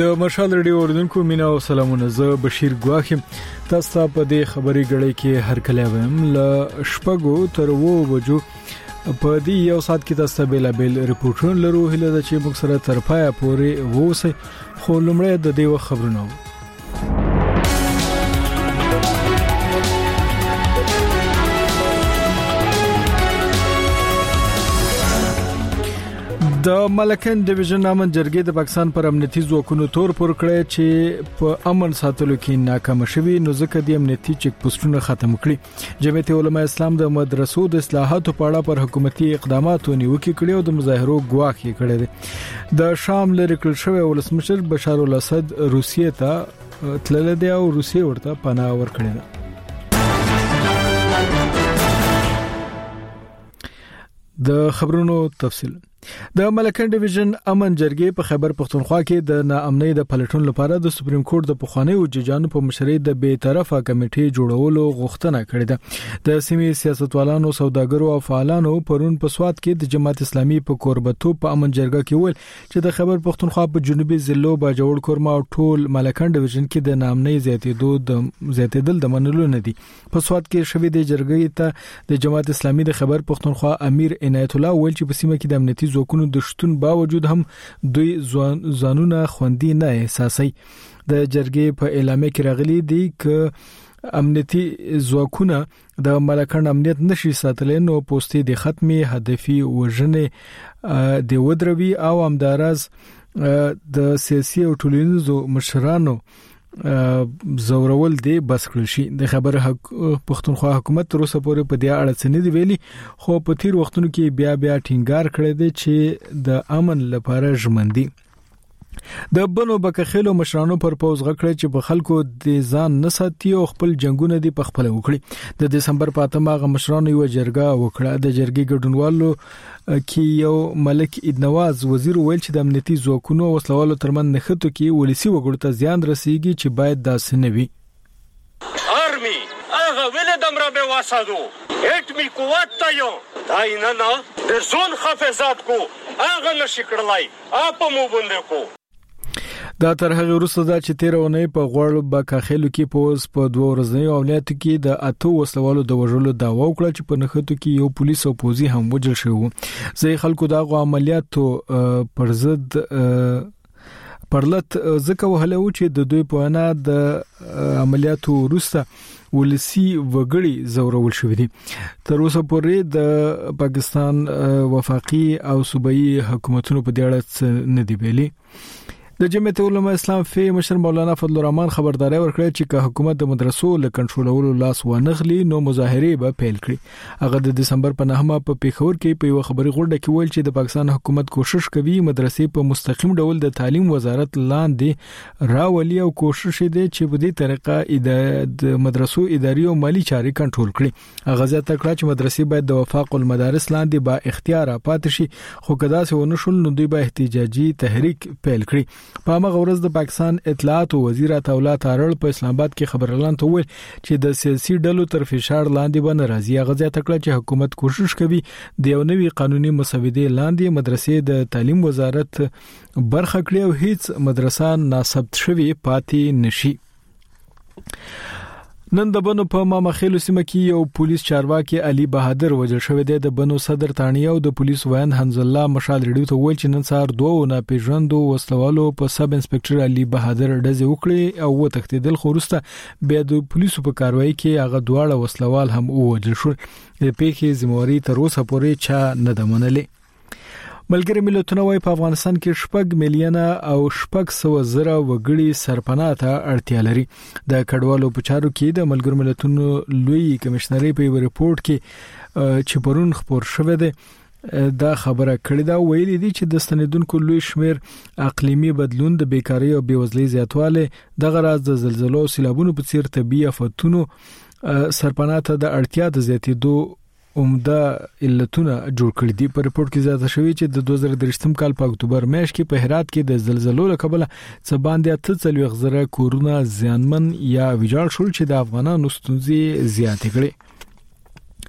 د مشال ریډیو اوردونکو مینا او سلامونه. زه بشیر ګواخم. تاسو په دې خبري غړې کې هر کله ویم ل شپږو تر 9 بجو په دې یو سات کې تاسو به بیل ریپورټونه لرو. هله د چې موږ سره تر پایه پورې ووسئ. خو لمړی د دې خبرونه د ملکن ډیویژن امن جرګې د پاکستان پر امنیتي ځواکونو تور پر کړی چې په امن ساتلو کې ناکام شوي، نو ځکه د امنیتي چک پوسټونه ختم کړي. جمعیت علماء اسلام د مدرسو د اصلاحاتو په اړه پر حکومتي اقداماتو نیوکه کړې او د مظاهرو ګواښ یې کړی دی. د شام لري کړل شوی ولسمشر بشار الاسد روسیې ته تللی دی او روسیې ورته پناه ورکړې ده. د خبرونو تفصیل. د ملکن ډیویژن امن جرګې په خیبر پختونخوا کې د ناامنۍ د پلټون لپاره د سپریم کورټ د پخوانیو ججانو په مشرۍ د بې طرفه کمیټې جوړولو غوښتنه کړې ده. د سیمې سیاستوالانو، سوداګرو او فعالانو پرون په سوات کې د جماعت اسلامي په کوربتو په امن جرګه کې ویل چې د خیبر پختونخوا په جنوبي ضلعو باجوړ کورما او ټول ملکن ډیویژن کې د ناامنۍ زیاتېدل د منلو نه دي. په سوات کې شوې د جرګې ته د جماعت اسلامي د خیبر پختونخوا امیر عنایت الله ویل چې په سیمه کې د امنیتي ځواکونو د شتون باوجود هم دوی ځانونه خوندي نه احساسي. د جرګې په اعلامیه کې راغلي دي ک امنیتي ځواکونه د ملکن امنیت نشي ساتلای نو پوسټي د ختمي هدفي وژنې د ودروي او همدارز د سیاسي او ټولنیزو مشرانو زورول دی بس کړل شي. د خبره پښتونخوا حکومت تر اوسه پورې په دې اړه څه نه دی ویلي، خو په تیر وختونو کې بیا ټینګار کړی دی چې د امن لپاره ژمن دي. د بنو بکخېلو مشرانو پر پوز غکړه چې په خلکو د ځان نه ساتي او خپل جنگونه دی په خپل وکړي. د دسمبر په 8 غ مشرانو یو جرګه وکړه. د جرګې ګډونوالو کې یو ملک ادنواز وزیر ویل چې د امنیتي ځواکونو او وسلوالو ترمن نخښتو کې ولسی وګړو ته زیان رسیږي چې باید داسې نه وي. آرمی هغه ویل دمره به واسادو اټمی قوت تایو داینا نه د زون حفاظت کو هغه نشکړلای اپ مو بندې کو. دا تر هغه وروسته دا چې 13 اونۍ په غوړ بکخېلو کې پوز په 2 ورځنیو عملیاتو کې د 8 وسلوالو د وژلو داوا وکړه چې په نخښتو کې یو پولیس او پوځي هم وژل شوی. ځای خلکو دا غو عملیاتو پر ضد پرلط ځکه وهله و چې د دوی په انا د عملیاتو وروسته ولسی وګړي زورول شوې دي. تر اوسه پورې د پاکستان وفاقي او صوبایي حکومتونو په دې اړه نه دی ویلي. د جمعیت علماء اسلام فی مشر مولانا فضل الرحمن خبرداري ورکړه چې که حکومت د مدرسو له کنټرولولو لاس ونغلي نو مظاهره به پیل کړي. هغه د دسمبر په 9 په پیښور کې په یو خبري غونډه کې ویل چې د پاکستان حکومت کوشش کوي مدرسې په مستقیم ډول د تعلیم وزارت لاندې راولي او کوشش دی چې په دې طریقه د مدرسو اداري او مالی چارې کنټرول کړي. هغه ځکه چې مدرسې باید د وفاق المدارس لاندې با اختیار پاتې شي، خو کدا څه ونه شول نو دوی به احتجاجي تحریک پیل کړي. په هغه ورځ د پاکستان اطلاعات وزیر عطاءالله تارړ په اسلام آباد کې خبر اعلان ته ویل چې د سیاسي ډلو تر فشار لاندې به ناراضي. هغه ځکه چې حکومت کوشش کوي د یو نوي قانوني مسودې لاندې مدرسې د تعلیم وزارت برخه کړي او هیڅ مدرسه ناثبت شوی پاتې نشي. نن د بنو په مامخېلو سیمه کې یو پولیس چارواکي علي بهادر وژل شوی دی. د بنو صدر تانیه او د پولیس وایند حمز الله مشال ریډیو ته ویل چې نن سهار 2 ناپېژاندو وسلوالو په سب انسپکټر علي بهادر ډزې وکړې او وتښتېدل، خو وروسته بیا د پولیسو په کاروایی کې هغه دواړه وسلوال هم وژل شول. د پیښې ذمہواری تر اوسه پورې چا نه ده منلې. ملګری ملتونه وايي په افغانستان کې 6 میلیونه او 600,000 وګړي سرپناه ته اړتیا لري. د کډوالو په چارو کې د ملګری ملتونو لوی کمشنري په یو ریپورت کې چې پرون خبر شوه دی دا خبره کړې دا ویلي دي چې د ستنیدونکو لوی شمیر اقلیمي بدلون، د بیکاری او بیوزلۍ زیاتواله، د غراز د زلزلو او سیلابونو په څیر طبيعي آفتونو سرپناه ته د اړتیا د زیاتېدو عمده علتونه جوړ کړي دي. په ریپورت کې زیاته شوی چې د 2023 کال په اکتوبر میاشت کې په هرات کې د زلزلو له کبله څه باندې 43,000 کورونه زیانمن یا ویجاړ شول چې د افغانانو ستونزې زیاتې کړې.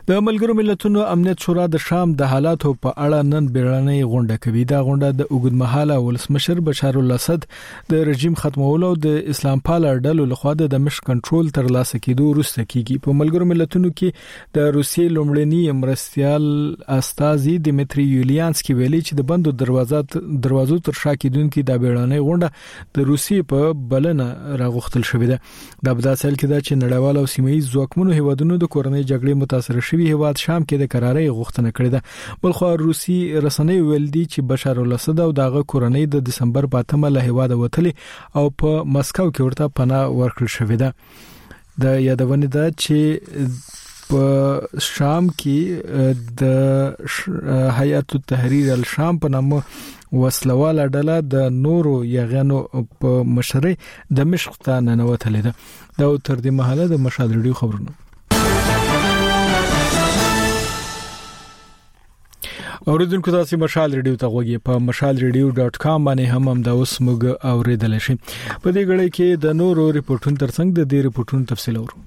د ملګرو ملتونو امنیت شورا د شام د حالاتو په اړه نن بیړنۍ غونډه کوي. دا غونډه د اوږدمهاله ولسمشر بشار الاسد د رژیم ختمولو د اسلام پال ډلو لخوا د دمشق کنټرول تر لاسه کېدو وروسته کیږي. په ملګرو ملتونو کې د روسیې لومړني مرستیال استازي دیمتری یولیانسکی ویلي چې د بندو دروازو تر شا کېدونکو د بیړنۍ غونډه د روسیې په بلنه راغوښتل شوې ده. د بداسل کې دا چې نړیوال او سیمه‌ییز ځواکمنو هیوادونو د کورنۍ جګړې متاثر شوي هیواد شام کې د قرارۍ غوښتنه کړې ده. بلخو روسي رسنۍ ویل دي چې بشار الاسد او دغه کورنۍ د دسمبر په 8 له هیواد وتلي او په مسکو کې ورته پناه ورکړل شوې ده. د یادونه ده چې په شام کې د هیئت التحریر الشام په نامه وسلواله ډله د نورو یغانو په مشرۍ دمشق ته ننوتلې ده. دا تر دې مهاله د مشال ریډیو خبرونه. اوریدونکو تاسو مشال ریډیو ته غوږی په mashalradio.com باندې هم دا اوس موږ اوریدل شي. په دې غړي کې د نورو ریپورتونو ترڅنګ د دې ریپورتونو تفصیل اورو.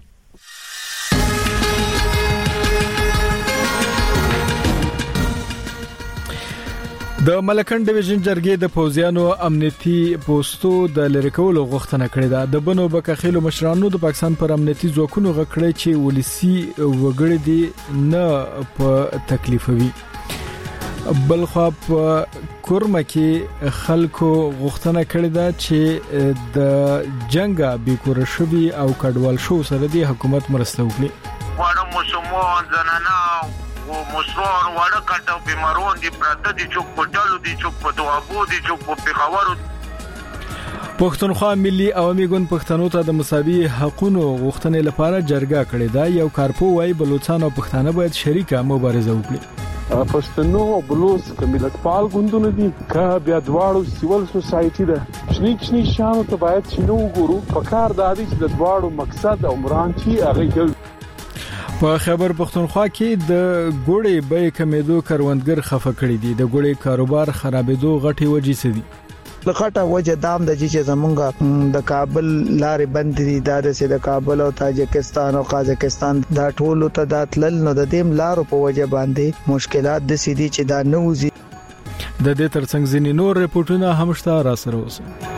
د ملکن ډیویژن جرګې د پوځیانو امنیتي پوسټو د لری کولو غوښتنه کړې ده. د بنو بکخیلو مشرانو د پاکستان پر امنیتي ځواکونو غکړې چې ولسی وګړي دي نه په تکلیفوي. بلخو په کورمه کې خلکو غوښتنه کړې ده چې د جنگا بیکور شوی او کډوال شو سره د حکومت مرسته وکړي. وړو مسلمان زنانه او مصور وړه کټو بیمارون دي پرته دي چوک پټلو دي چوک په دوابو دي چوک په پیښور. پښتونخوا ملي عوامي ګوند پښتنو ته د مساوي حقوقو غوښتنې لپاره جرګه کړې ده. یو کارپو وايي بلوچستان او پښتانه باید شریکه مبارزه وکړي. پښتنو او بلوچ کمیلت پال ګوندونه دي که بیا دواړو سیول سوسایټي ده شنی شانو ته باید شنو ګورو په کار د دې چې د دواړو مقصد او مرانتي هغه کوي. په خیبر پختونخوا کې د ګوړې بیې کمیدو کروندګر خفه کړي دي. د ګوړې کاروبار خرابېدو غټي وجې څه دي؟ لخټه وجه دام د چې زمونږ د کابل لارې بند دي. د کابل او تاجکستان او قازقستان دا ټول ته داتل نو د دیم لارو په وجه باندې مشکلات د سيدي چې دا نوزي. د دې ترڅنګ ځینې نور ریپورتونه هم شته را سره اوسه.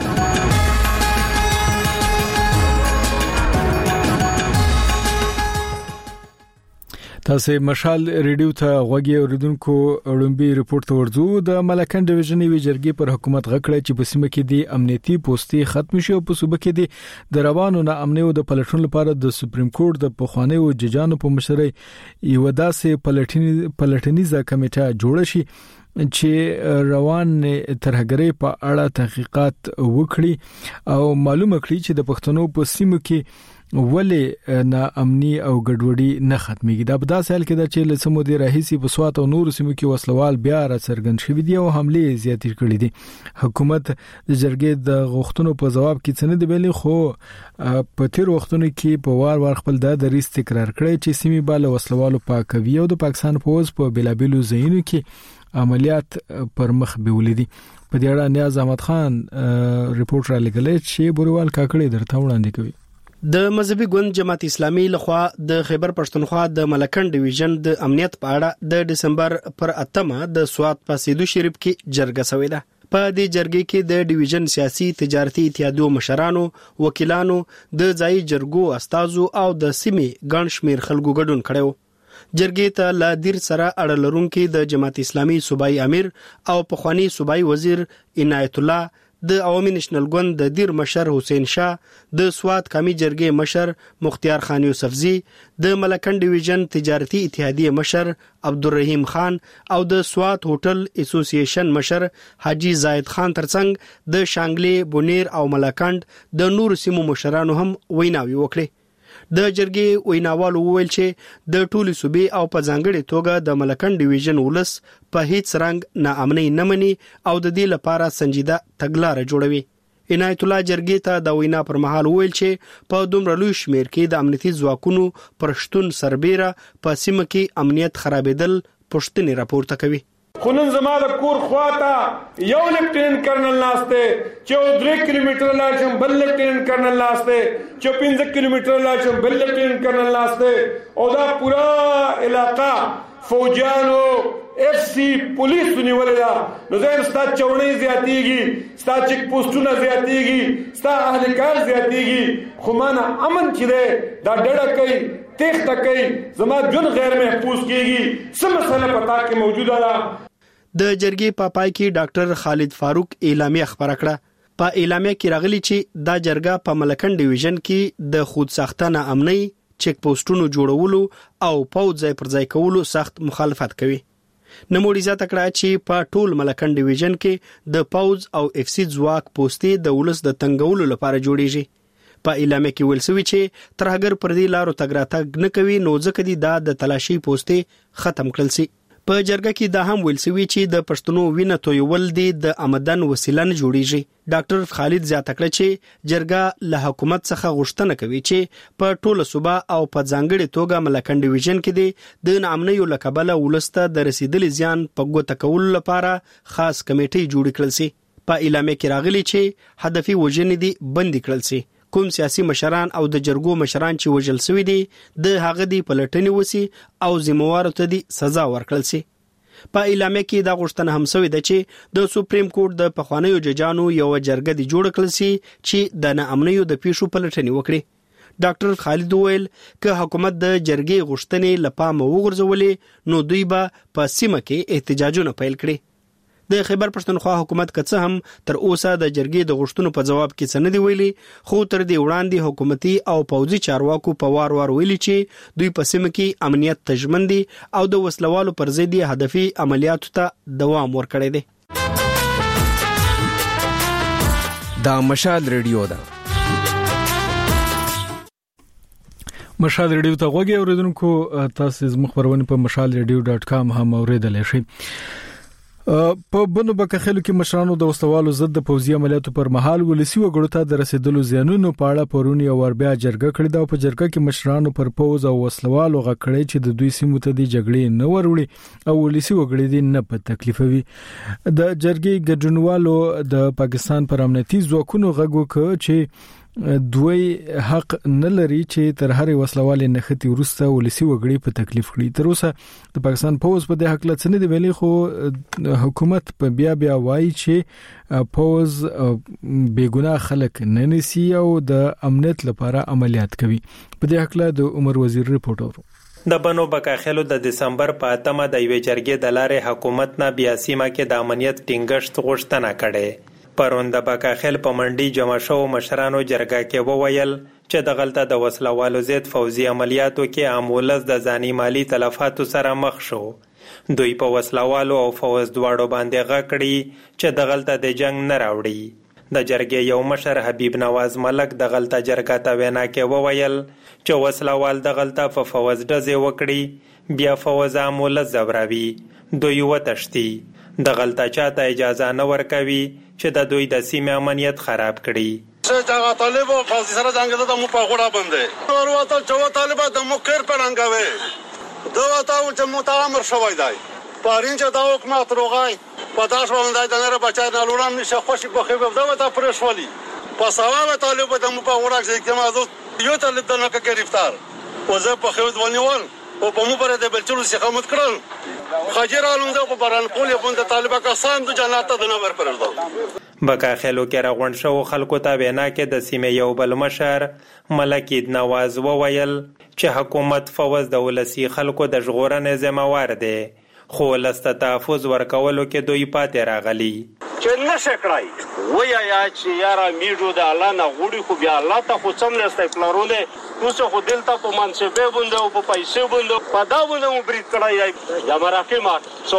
تاسو مشال ریډیو ته غوږی اوریدونکو اولمبي ریپورت ورځو. د ملکن ډیویژن وی جرګې پر حکومت غکړه چې په سیمه کې د امنیتي پوسټي ختم شي او په صوبه کې د روانو نه امنیت او د پلټون لپاره د سپریم کورټ د پخوانی او ججانو په مشرۍ یو داسې پلټنیزه کمیټه جوړه شي چې روان ترهګرۍ په اړه تحقیقات وکړي او معلومه کړي چې د پښتنو په سیمه کې ولې نا امني او ګډوډي نه ختميږي. دا په داسې حال کې ده چې لسمو دی راهيسي په سوات او نور سیمو کې وسلوال بیا را څرګند شوي دي او حمله زیاتې کړې دي. حکومت د جرګې د غوښتنو په جواب کې څه نه دی ویلي، خو په تیر وختونو کې په وار خپل د دریس تکرار کړی چې سیمې بالا وسلوالو پاکوي او د پاکستان پوز په بلابلو ځایونو کې عملیات پر مخ بیولې دي. په دې اړه نیاز احمد خان ریپورت را لګلې چې بوروال کاکړي درته وړاندې کوي. د مذهبي ګوند جماعت اسلامي لخوا د خیبر پښتونخوا د ملکن ډیویژن د امنیت په اړه د دسمبر پر 8 د سوات په سیدو شریف کې جرګه شوې ده. په دې جرګې کې د ډیویژن سیاسي تجارتي اتحادیو مشرانو، وکیلانو، د ځای جرګو استازو او د سیمې ګڼ شمیر خلکو ګډون کړو. جرګې ته لا دیر سره اړه لرونکي د جماعت اسلامي صوبایي امیر او پخوانی صوبایي وزیر عنایت الله، د عوامي نېشنل ګوند د دیر مشر حسین شاه، د سوات قومي جرګې مشر مختیار خان یوسفزی، د ملکن ډیویژن تجارتي اتحادیه مشر عبدالرحیم خان او د سوات هوټل اسوسییشن مشر حاجی زاید خان ترڅنګ د شانګلې، بونیر او ملکند د نور سیمو مشرانو هم ویناوي وکړي. د جرګې ویناوالو وویل چې د ټولي صوبې او په ځانګړي توګه د ملکن ډیویژن ولس په هیڅ رنګ ناامنۍ نه مني او د دې لپاره سنجیده تګلارې جوړوي. عنایت الله جرګې ته د وینا پر مهال وویل چې په دومره لوی شمیر کې د امنیتي ځواکونو پر شتون سربېره په سیمه کې امنیت خرابېدل پښتنې راپورته کوي. خونن زما د کور خواته یو لیفټیننټ کرنل ناشته چې 3 کیلومتر لاړم بل لیفټیننټ کرنل ناشته چې 15 کیلومتر لاړم بل لیفټیننټ کرنل ناشته او دا پورا علاقہ فوجانو اف سی پولیس نیولې ده. نو زه ستا چوڼې زیاتېږي، ستا چک پوسټونه زیاتېږي، ستا اهلکار زیاتېږي، خو مانه امن چې ده دا ډډه کوي تیخته کوي زما جون غیر محفوظ کېږي. څه مسله پتا کې موجوده ده. د جرګې په پای کې ډاکټر خالد فاروق اعلامیه خبره کړه. په اعلامیه کې راغلي چې دا جرګه په ملکن ډیویژن کې د خود ساختانه امني چک پوسټونو جوړولو او پوځ ځای پر ځای کولو سخت مخالفت کوي. نموړي زیاته کړه چې په ټول ملکن ډیویژن کې د پوځ او اف سی ځواک پوسټې د ولس د تنګولو لپاره جوړیږي. په اعلامیه کې ویل شوی چې ترهګر پر دې لارو تګ راتګ نه کوي، نو ځکه دي دا د تلاشي پوسټې ختم کړل شي. په جرګه کې دا هم ویل شوی چې د پښتنو وینه تویول دي د آمدن وسیله نه جوړیږي. ډاکټر خالد زیاته کړه چې جرګه له حکومت څخه غوښتنه کوي چې په ټوله صوبه او په ځانګړي توګه ملکن ډیویژن کې دي د ناامنیو له کبله ولسته د رسیدلي زیان په ګوته کولو لپاره خاص کمیټې جوړ کړل شي. په اعلامیه کې راغلي چې هدفي وژنې دي بندي کړل شي. کوم سیاسي مشران او د جرګو مشران چې وژل شوی دي د هغه دی پلټنې وسی او ذمہوارو ته دی سزا ورکړل شي. په اعلامیه کې دا غوښتنه هم شوې ده چې د سپریم کورټ د پخوانیو ججانو یو جرګه دی جوړ کړل شي چې د ناامنیو د پیښو پلټنې وکړي. ډاکټر خالد وویل که حکومت د جرګې غوښتنې لپاره وګرځولې نو دوی به په سیمه کې احتجاجونه پیل کړي. د خیبر پښتونخوا حکومت که هم تر اوسه د جرګې د غوښتنو په جواب کې څه نه دی ویلي، خو تر دې وړاندې حکومتي او پوځي چارواکو په وار وار ویلي چې دوی په سیمه کې امنیت تضمین دي او د وسلوالو پر ضد هدفي عملیاتو ته دوام ورکړی دی. دا مشال ریډیو ده. مشال ریډیو ته غوږی اوریدونکو، تاسو زموږ خبرونه په mashalradio.com هم اوریدلی شئ. په بنو بکخلو کې مشرانو د وسلوالو ضد د پوځي عملیاتو پر مهال ولسی وګړو ته د رسیدلو زیانونو په اړه پرونی او وربیا جرګه کړې ده. په جرګه کې مشرانو پر پوځ او وسلوالو غکړې چې د دوی سیمو ته د جګړې نه وروړي او ولسی وګړي دي نه په تکلیفوي. د جرګې ګډونوالو د پاکستان پر امنیتي ځواکونو غږ وکړ چې دوی حق نه لري چې تر هرې وسلوالې نختی ورسته ولسی وګړي په تکلیف کړي. تر اوسه د پاکستان پوځ په دې حق لڅ نه دی ویلي، خو حکومت په بیا وایي چې پوځ بیګناه خلک نه نسی او د امنیت لپاره عملیات کوي. په دې حق له د عمر وزیر ریپورت اورو. د بنو بکاخلو د دسمبر په 8 د یوې جرګې د لارې حکومت نه بیا سیمه کې د امنیت ټینګښت غوښتنه کړې. پرون د بکاخل په منډي جمع شو مشرانو جرګه کې وویل چې د غلطه د وسلوالو ضد فوزي عملیاتو کې عام ولس د ځاني مالی تلفاتو سره مخ شو. دوی په وسلوالو او فوز دواړو باندې غکړي چې د غلطه د جنگ نه راوړي. د جرګې یو مشر حبیب نواز ملک د غلطه جرګه ته وینا کې وویل چې وسلوال د غلطه په فوز ډزې وکړي، بیا فوز عام ولس زبراوي، دوی وتښتي، د غلطه چاته اجازه نه ورکوي چې د دوی د سیمې امنیت خراب کړي. چې طالب او فاضل سره څنګه د مو په غوړه باندې ورته چې طالب د مکر پرنګوي دا تاو چې متامر شوی دی پارین چې دا حکومت روغای په داش باندې د نره بچا نه لورم نشه خوشي په خو دا وته پرشولي په سوال طالب د مو په غوړه چې کومه یو طالب د نکه گرفتار او زه په خو ونیول او په مو پر د بلچلو سیخامت کړل خجر علوم په بران کول باندې طالبہ کسان د جنات ته نه ور پرځو. بکاخلو کې راغون شو خلکو ته وینا کې د سیمې یو بل مشر ملک نواز وویل چې حکومت فوز د ولسی خلکو د ژغورنې ذمہوار دی، خو لسته تحفظ ورکولو کې دوی پاتې راغلي. چې نشه کړای ویا یا چې یارا میډو د الله نه غوړي خو بیا الله ته خو څم لسته پلارونه اوسه خو دلته په منصبه بوند او په پیسې بوند په دا بوند مو برید کړای یا مراکمه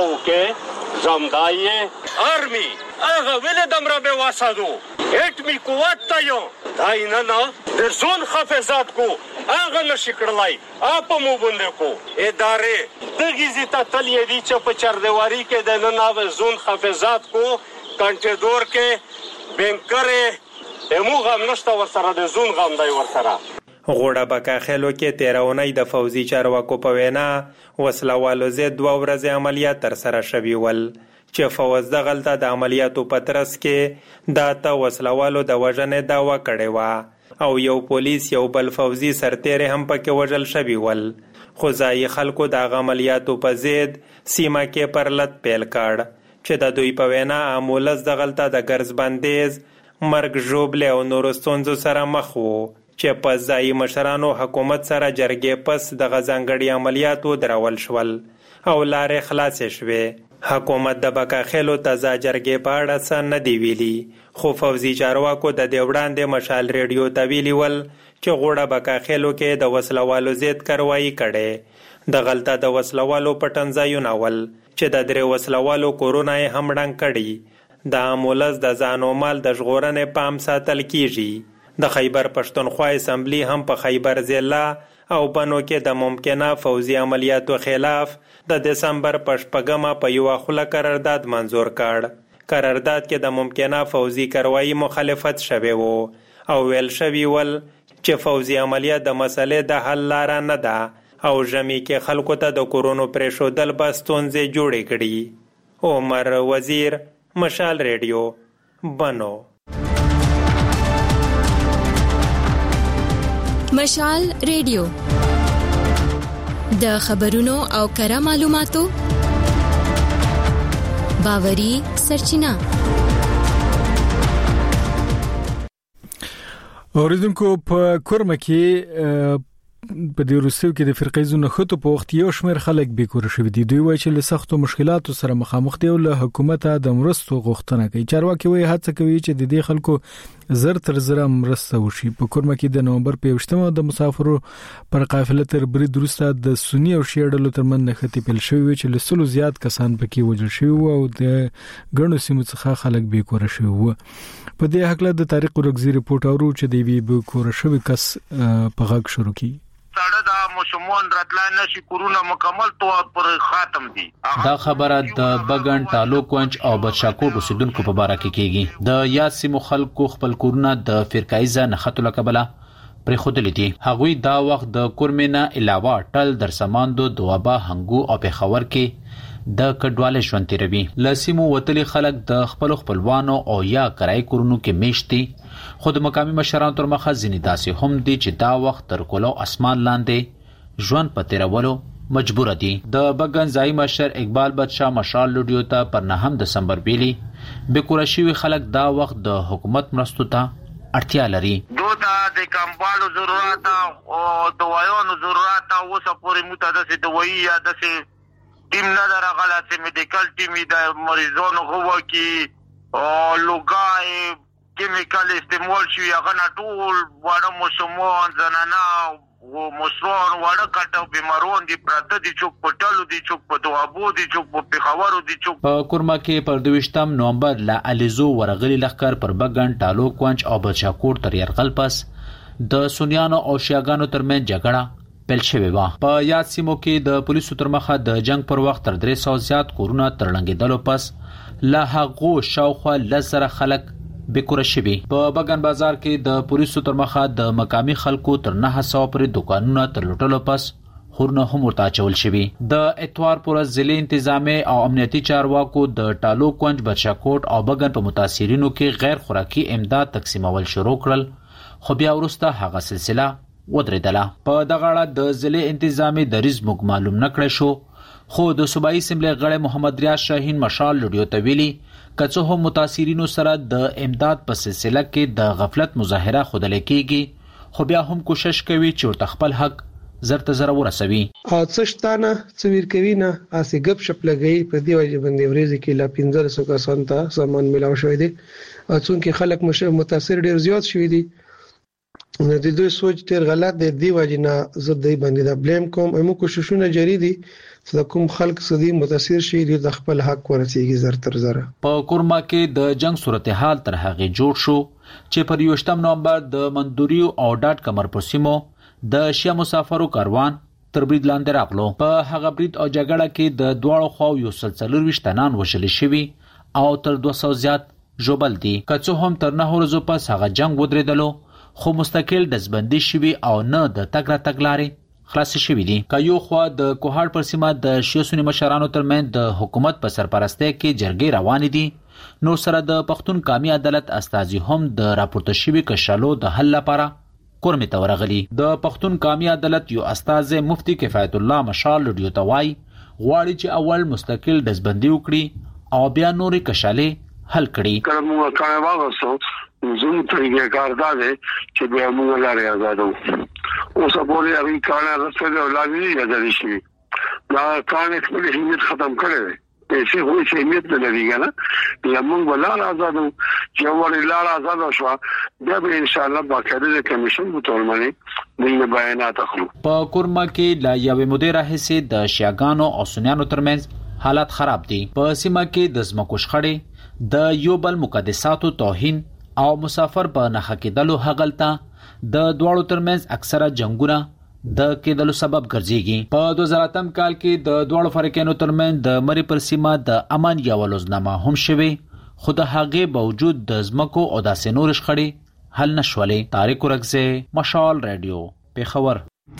څوکه زمدای آرمی هغه ولې دمره به واسادو اټمی قوت تایو دای نه د زون حفاظت کو هغه نشي کړلای اپ مو بوند کو ادارې دغه زیته تلې دي چې په چردواري کې د نه ناو زون حفاظت کو کنټدور کې بنکره امو غم نشته ورسره د زون غم دی ورسره. غوړه بکاخیلو کې تیرونی د فوزي چارواکو په وینا وسلوالو زید 2 ورځې عملیات ترسره شوي ول چې فوز دغلته د عملیاتو په ترڅ کې د 8 وسلوالو د وژنې دعوا کړې وه او یو پولیس یو بل فوزي سرتیری هم پکې وژل شوي ول خو ځایي خلکو د عملیاتو په ضد سیمه کې پرلط پیل کړ چې د دوی په وینا امولس دغلته د ګرځ بندیز مرګ ژوبلې او نورو ستونزو سره مخ وو چې په ځایي مشرانو حکومت سره جرګې پس د ځانګړي عملیاتو درول شول او لارې خلاصې شوې حکومت د بکاخیلو تازه جرګې په اړه څه نه دی ویلي خو فوزي چارواکو د دې وړاندې مشال ریډیو ته ویلي ول چې غوړه بکاخیلو کې د وسلوالو زید کاروایي کړې د غلطه د وسلوالو پټنځایونه ول چې د 3 وسلوالو کورونه یې هم ړنګ کړي د امولس د ځان او مال د ژغورنې پام ساتل کیږي د خیبر پښتونخوا اسمبلی هم په خیبر ضلع او بنو کې د ممکنه فوزي عملیاتو خلاف د دسمبر په 8 په یو خله قرارداد منظور کړ قرارداد کې د ممکنه فوزي کاروایی مخالفت شوی وو او ویل شوی ول چې فوزي عملیات د مسلې د حل لار نه ده او ژمی کې خلکو ته د کورونو پرېښودل به ستونزې جوړې کړي عمر وزیر مشال ریډیو بنو مشال ریډیو د خبرونو او کره معلوماتو باوري سرچینه اوریدونکو په کورمه کې په دې روسیو کې د فرقې زونه خطو په وخت یو شمېر خلک به کور شوي دي دوی وایي چې له سختو مشکلاتو سره مخامخ دي او له حکومت د مرستو غوښتنه کوي چارواکي وایي هڅه کوي چې د دې خلکو زر تر زر مرسته وشي په کورمه کې د نومبر په 28 د مسافرو پر قافله تر برید وروسته د سنی او شیعه ډلو ترمنځ نښتې پیل شوې چې له سلو زیات کسان پکې وژل شوي او د ګڼو سیمو څخه خلک به کور شوي وو په دې حق له د طارق ورغزي رپورټ اورو چې دی به کور شوي کس په غږ شروع کی سړه دا مشمون راتلای نشي کورونه مکمل توه پر ختم دي دا خبره د بغن ټالو کوچ او بچاکوټ اوسیدونکو په باره کې کیږي د یاسمو خلکو خپل کورونه د فرقایزه نخټو لکبله پر خودلې دي هغوی دا وخت د کورمنه علاوه ټل در سماندو دوابا هنګو او په خبر کې د کډواله ژوند تیروي لاسمو وتلی خلک د خپلوانو او یا کرای کورونو کې میشتي خود مقامی مشران تر مخه ځینې داسې هم دي چې دا وخت تر کولو اسمان لاندې ژوند په تیرولو مجبور دي د بغن ځای مشر اقبال بادشاہ مشال لډیو ته پر 9 دسمبر بیلی بکورشي خلک دا وخت د حکومت مرستو ته اړتیا لري دوته د کمبالو ضرورت او دوایانو ضرورت او سپوري متدسه دوی یا دسه ټیم نه درغله چې میډیکل ټیم د مریضانو هو کې او لوګای کیمیکل استعمال شي هغه نه ټول وړه مشمون زنانا او مشرون وړه کټو بیمارون دي پراته دي چوک پټلو دي چوک په دوابو دي چوک په پیښورو دي چوک په کورما کې پر 28 نومبر لا الیزو ورغلی لخر پر بغن ټالو کوچ او بچاکوټ تر يرغل پس د سنیانو او شیعاګانو ترمن جګړه پیل شوې و په یاد سیمو کې د پولیسو تر مخه د جنگ پر وخت تر 300 زیات کورونه ترلنګیدلو پس لا هغه شاوخوا لزر خلک بکور شوی په بغن بازار کې د پولیسو تر مخه د مقامی خلکو تر 900 پر دکانونو تر لوټلو پس خورنه هم ورته چول شوی د اتوار پر ضلع انتظامی او امنیتي چارواکو د ټالو کونج بچاکوټ او بغن په متاثرینو کې غیر خوراکي امداد تقسیمول شروع کړل خو بیا وروسته هغه سلسله ودرېدله په دغه اړه د ضلع انتظامی د رزموږ معلوم نکړی شو خو د صوبایي اسمبلی غړی محمد ریاض شاهین مشال لډیو ته ویلي کڅو هم متاثرینو سره د امداد په سلسله کې د غفلت مظاهره خودل کېږي خو بیا هم کوشش کوي چې خپل حق زرته زره ورسوي څشتانه څویر کوي نه اسې غب شپ لګي په دی وجه باندې ورېز کې لا 1500 کسان ته سامان ملاو شوی دی څونکه خلک متاثر ډیر زیات شوی دي نو د دوی سوچ ډیر غلط دی وجه نه زه دی باندې دا بلیم کوم امو کوششونه جاری دي چې کوم خلک سدي متاثر شي د خپل حق ورسیږي زر تر زره په کورما کې د جنگ صورتحال تر هغه جوړ شو چې پر 28 نومبر د مندوري او ډاټ کمر پسیمو د شیا مسافرو کاروان تر برید لاندې راغلو په هغه برید او جګړه کې د دواړو خواو یو سلسله وشتنان وشل شوی او تر 200 زیات جوبل دي کڅو هم تر 9 ورځې پس هغه جنگ ودرېدلو خو مستقل دزبندي شوي او نه د تګ راتګ لارې خلاص شوي دي. که یو خوا د کوهاټ پر سیمه د شیعه سني مشرانو ترمنځ د حکومت په سرپرستۍ کې جرګې روانې دي، نو سره د پښتون قومي عدالت استازي هم د راپورته شوي کشالو د حل لپاره کورمې ته ورغلي. د پښتون قومي عدالت یو استازی مفتي کفایت الله مشال لډیو ته وایي غواړي چې اول مستقل دزبندي وکړي او بیا نورې کشالې حل کړي. کومه کار واغسو زموږ طریقې کار دا دی چې بیا موږ لارې آزادو. اوس په لري هغه کار راځي او لارې آزاد شي. دا کار خپل هیڅ ختم کړي دي. پیسې هو چې هیڅ نه لري کنه. موږ ولر آزادو چې ولر لار آزاد شو بیا به ان شاء الله باقاعده کمیشن په تور باندې موږ بیانات اخلو. په کورما کې لا یو مدیر حیثیت د شیعاګانو او سنیانو ترمنځ حالت خراب دي. په سیمه کې د ځمکو شخړې د یو بل مقدساتو توهین او مسافر په نخښه کېدلو هغلته د دواړو ترمنځ اکثره جنگونه د کېدلو سبب ګرځيږي. په 2008 کال کې د دواړو فریقینو ترمنځ د مری پر سیمه د امن یو لوزنامه هم شوی، خو د هغې باوجود د ځمکو او داسې نور شخړې حل نشولې. طارق ورکزه، مشال رادیو، پیښور.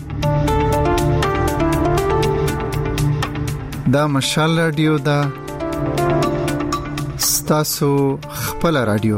دا مشال رادیو دا ستاسو خپل رادیو.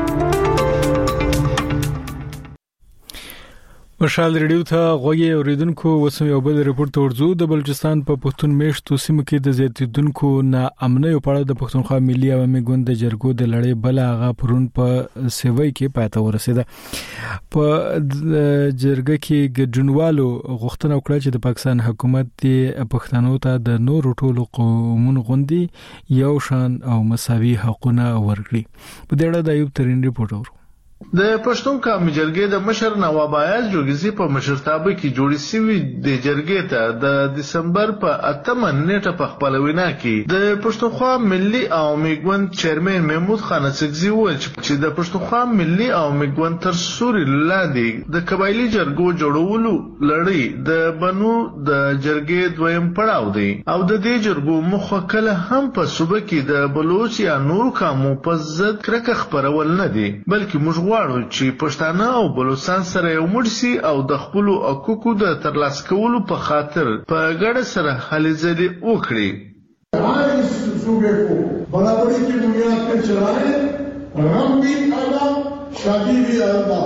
مشال ریډیو ته غوږی اوریدونکو وسم یو بل ریپورت ورزو. د بلوچستان په پښتون میشتو سیمو کې د زیاتیدونکو ناامنۍ په اړه د پښتونخوا ملي عوامي ګوند د جرګو د لړۍ بل هغه پرون په سیوی کې پاتې ورسېده. په جرګه کې ګډونوالو غوښتنه وکړه چې د پاکستان حکومت د پښتنو ته د نورو ټولو قومونو غوندي یو شان او مساوي حقوقونه ورکړي. په دې اړه د ایوب ترين ریپورت ورو. د پښتون قومي جرګې د مشر نواب ایاز جوګزي په مشرتابه کې جوړې شوې د جرګې ته د دسمبر په 8 نیټه په خپل وینا کې د پښتونخوا ملي عوامي ګوند چیرمن محمود خان سګزي وویل چې د پښتونخوا ملي عوامي ګوند تر سوري لاندې د قبایلی جرګو جوړولو لړۍ د بنو د جرګې دویم پړاو دی او د دې جرګو مخه کله هم په صوبه کې د بلوچ یا نور قومو په ضد کرکه خبرول نه دي، بلکې موږ غواړو چې پښتانه او بلوچستان سره یو موټ شي او د خپل حقوقو د ترلاسه کولو په خاطر په ګډه سره هلې ځلې وکړي. हमारे सूबे को बराबरी की बुनियाद पर चलाएं, हम भी आला, शादी भी आला.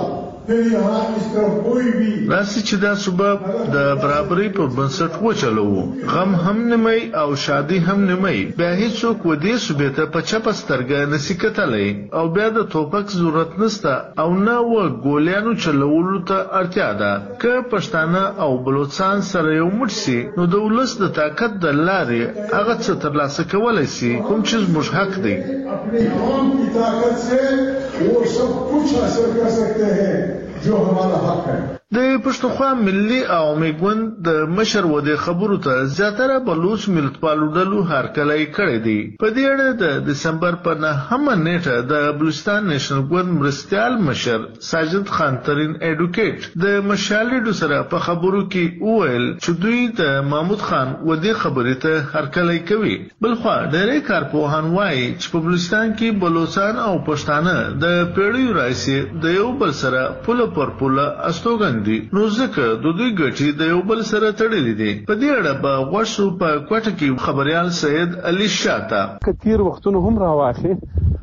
راځي چې دا صوبه د برابرۍ په بنسټ وچلوو، غم هم نمي او شادي هم نمي. بیا هیڅوک و دې صوبې ته په چپ سترګه نسی کتلی او بیا د توپک ضرورت نسته او نه و ګولیانو چلولو ته اړتیا ده. که پښتانه او بلوچستان سره یو موټ شي نو د ولس د طاقت د لارې هغه څه ترلاسه کولی شي کوم چې زموږ حق دی. अपनी कौम की ताकत से वो सब कुछ हासिल कर सकते हैं जो हमारा हक है. د پښتونخوا ملي عوامي ګوند د مشر و د خبرو ته زیاتره بلوچ ملتپالو ډلو هرکلی کړی دی. په دې اړه د دسمبر په 9 نیټه د بلوچستان نېشنل ګوند مرستیال مشر ساجد خان ترين اډوکیټ د مشالډو سره په خبرو کې وویل چې دوی د محمود خان و د خبرې ته هرکلی کوي. بلخوا ډېری کارپوهان وایي چې په بلوچستان کې بلوچستان او پښتانه د پیړیو راځي د یو بل سره پوله پر پوله استوګن دي، نو ځکه د دوی ګټې د یو بل سره تړلې دي. په دې اړه به غوښو په کوټه کې خبريال سید علي شاته کثیر وختونه هم راواخي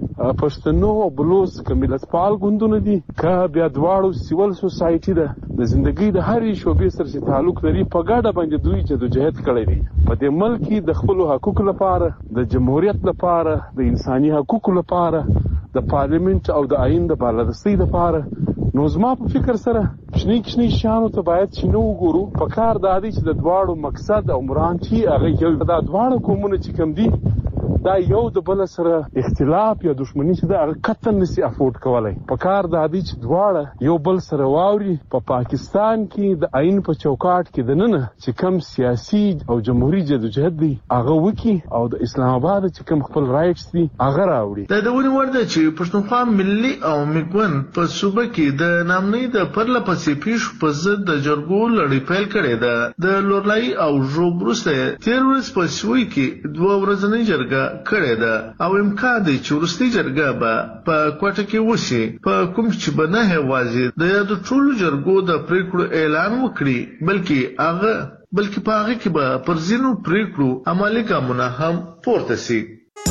پښتنو او بلوچ کملتپال ګوندونه دي که بیا دواړو سیول سوسایټي ده د ژوندۍ د هرې شوبې سره تعلق لري په ګډه باندې دوی جدوجہد کړی دي په دې ملک د خپل حقوقو لپاره، د جمهوریت لپاره، د انساني حقوقو لپاره، د پارلیمنت او د آئین د بالادستۍ لپاره. نو زما په فکر سره کښنی شانو ته باید چې نو وګورو په کار د دې چې د دواړو مقصد او مرام چې هغه یو د دواړو قومونو چې کوم دي دا یو د بل سره اختلاف یا دښمنی چې دا قطعا نسی افورد کولای. په کار د دې چې دواړه یو بل سره واوري. په پاکستان کې د آئین په چوکاټ کې د نن چې کوم سیاسي او جمهوریت جدوجہد دی هغه وکي او د اسلام آباد چې کوم خپل رائټس دي هغه راوړي. د دونی ورده چې پښتونخوا ملي عوامي ګوند په صوبه کې د نامنۍ د پرله پسې پیښو په ضد د جرګو لړۍ پیل کړې ده. د لورلای او ژوبروسته 13 ورځې په سوي کې 2 ورځنۍ جرګه کړې ده او امکان دی چې وروستۍ جرګه به په کوټه کې وشي په کوم چې به نه یوازې د یادو ټولو جرګو د پریکړو اعلان وکړي بلکې په هغه کې به پر ځینو پریکړو عملي ګامونه هم پورته شي.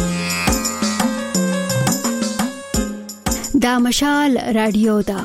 دا مشال رادیو ده.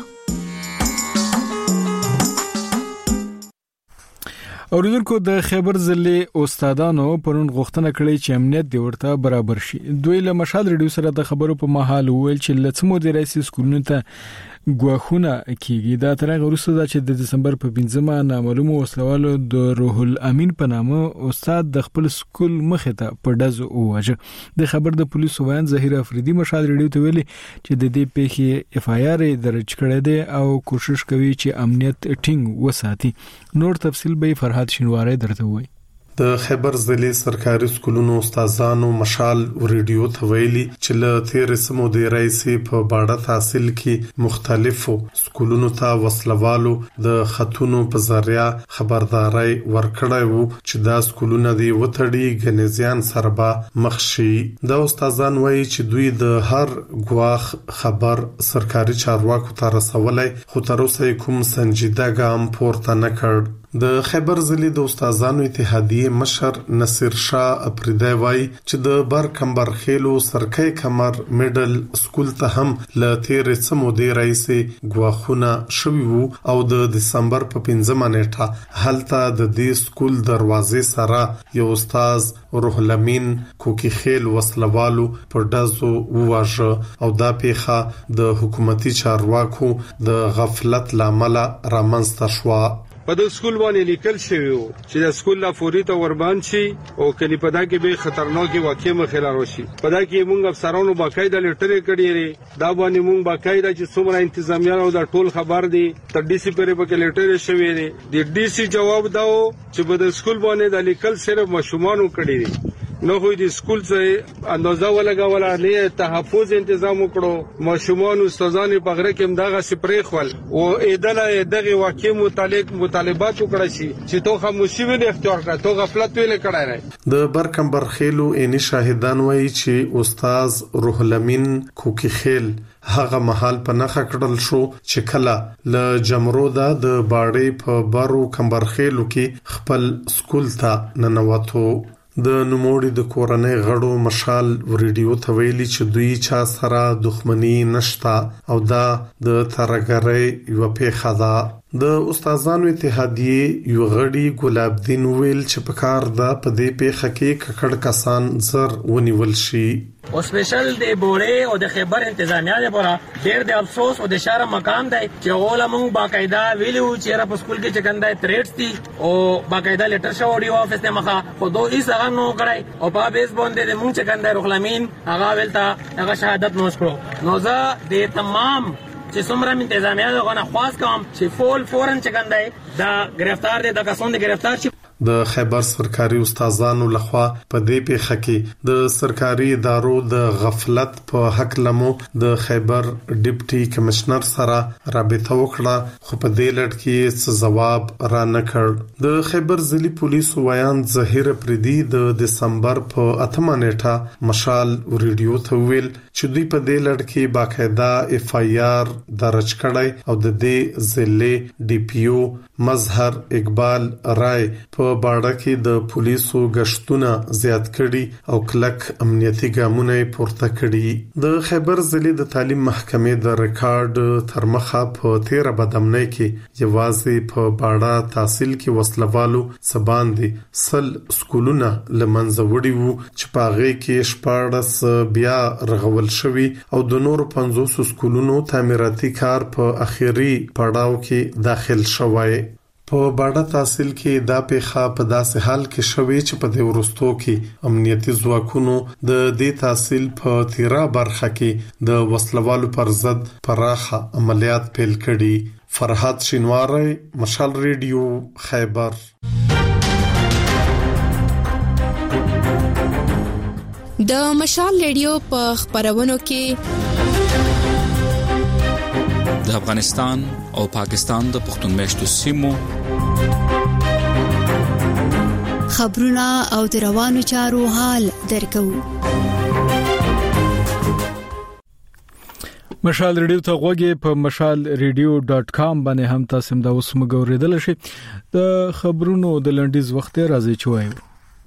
اوریدونکو د خیبر ضلع استادانو پرون غوښتنه کړې چې امنیت دی ورته برابر شي. دوی له مشال رادیو سره د خبرو په مهال ویل چې لڅمو د رئیس سکولونو ته ګواښونه کیږي. دا تر هغه وروسته چې د دسمبر په 15مه نامعلومو وسلوالو د روح الامین په نامه استاد د خپل سکول مخې ته په ډزو وواژه. د خبر د پولیسو وایي ظهیر افریدي مشال رادیو ته ویلي چې د دې پیښې اف آی آر درج کړی دی او کوشش کوي چې امنیت ټینګ وساتي. نور تفصیل به فرهاد شینواری درته وایي. د خیبر ضلع سرکاري سکولونو استادانو مشال ریډیو ته ویلي چې له تیر سمو د رئیس په باړه تحصیل کې مختلفو سکولونو ته وسلوالو د خطونو په ذریعہ خبرداري ورکړی وو چې دا سکولونه دی وټړي غنیزیان سربا مخشي. د استادان وایي چې دوی د هر غواخ خبر سرکاري چارواکو ته رسولای خو تر اوسه کوم سنجیده ګام پورته نه کړ. د خیبر ضلع د استادانو اتحادیه مشر نصیر شاه افریدی وایي چې د بر کمبر خېلو سرکۍ کمر میډل سکول ته هم ل تیر سمو دی رئیس غواخونه شوی وو او د دسمبر په 15مه نیټه هلته د دې سکول دروازې سره یو استاد روح الامین کوکی خېل وسلوالو په ډزو وواژه او دا پیښه د حکومتي چارواکو د غفلت لامل رامنځته شوه. په د سکول باندې لیکل شوی وو چې د سکول لا فوري ته وربان شي او کلی په دا کې به خطرناکي واقع مخه لار وشي. په دا کې موږ افسرانو باقاعده لیټرې کړې دا باندې موږ باقاعده چې څومره انتظامیه او دا ټول خبر دي تر ډي سي پرې په کې لیټرې شوی دي. د ډي سي جواب داو چې په د سکول باندې د لیکل صرف مشومانو کړی دي نو خو د سکول څخه اندازه ولګوله نه تحفظ تنظیم وکړو مشومان استادان په غره کې مداغه سپری خپل او ادله دغه واقع مطالبات وکړه چې توغه مصیبت اختیار کړه تو غفلت ویل کړای نه. د برکمبر خېلو اني شاهدان وایي چې استاد روح الامین کوکی خېل هغه محل په نخښه کړل شو چې کله ل جمرودا د باړې په بارو کمبرخېلو کې خپل سکول ته ننوتو. د نوموړي د کورنۍ غړو مشال ریډیو ته ویلي چې دوی چا سره دښمنی نشتا او دا د ترګرۍ یو پیښه ده. د استادانو اتحادیه یو غړي ګلاب دین ویل چې په کار ده په دې پیښه کې ککړ کسان زر ونیول شي. او سپیشل د بوړې او د خیبر انتظامیه لپاره ډېر د افسوس او د شرم مقام دی چې علماء باقاعده ویلو چې را په سکول کې چې کنده تریټس دي او باقاعده لیټر شو دی افیس ته مخه خو دوی هیڅ نو کړای او په بیس باندې د مونږ چې کنده روح الامین هغه ولتا هغه شهادت نوش کړو. نو زه د تمام چې څومره انتظامیه دغه خواص کوم چې فورن چې کنده دا گرفتار دي د کسان د گرفتار شي. د خیبر سرکاري استادانو لخوا په دې پیښه کې د سرکاري ادارو د غفلت په حق لمو د خیبر ډیپټي کمشنر سره رابطه وکړه خو په دې لړ کې څه جواب را نه کړ. د خیبر ضلع پولیسو وایي ظهیر افریدي د دسمبر په 8مه نیټه مشال ریډیو ته ویل چې دوی په دې لړ کې باقاعده اف آی آر درج کړی او د دې ضلع ډي پی او مظهر اقبال رای په باړه کې د پولیسو غشتونه زیات کړي او کلک امنیتي ګامونه پورته کړي. د خیبر ضلع د تعلیم محکمې د ریکارډ تر مخه په 13 بدامنۍ کې یوازې په باړه تحصیل کې وسلوالو سباندي سل سکولونه لمنځه وړي وو چې په هغه کې 14 بیا رغول شوی او د نور 50 سکولونو تعمیراتي کار په اخیری پړاو کې داخل شوی. په باړه تحصیل کې دا پیښه په داسې حال کې شوې چې په دې ورستو کې امنیتي ځواکونو د دې تحصیل په 13 برخه کې د وسلوالو پر ضد پراخه عملیات پیل کړي. فرهاد شینواری مشال ریډیو خیبر. د مشال ریډیو په خبرونو کې د افغانستان او پاکستان د پښتون میشتو سیمو خبرونه او د روانو چارو حال درکو. مشال ریډیو ته غوږی په mashalradio.com باندې هم تاسو دا اوس مګوریدل شي. د خبرونو د لنډیز وخت راځي چوي.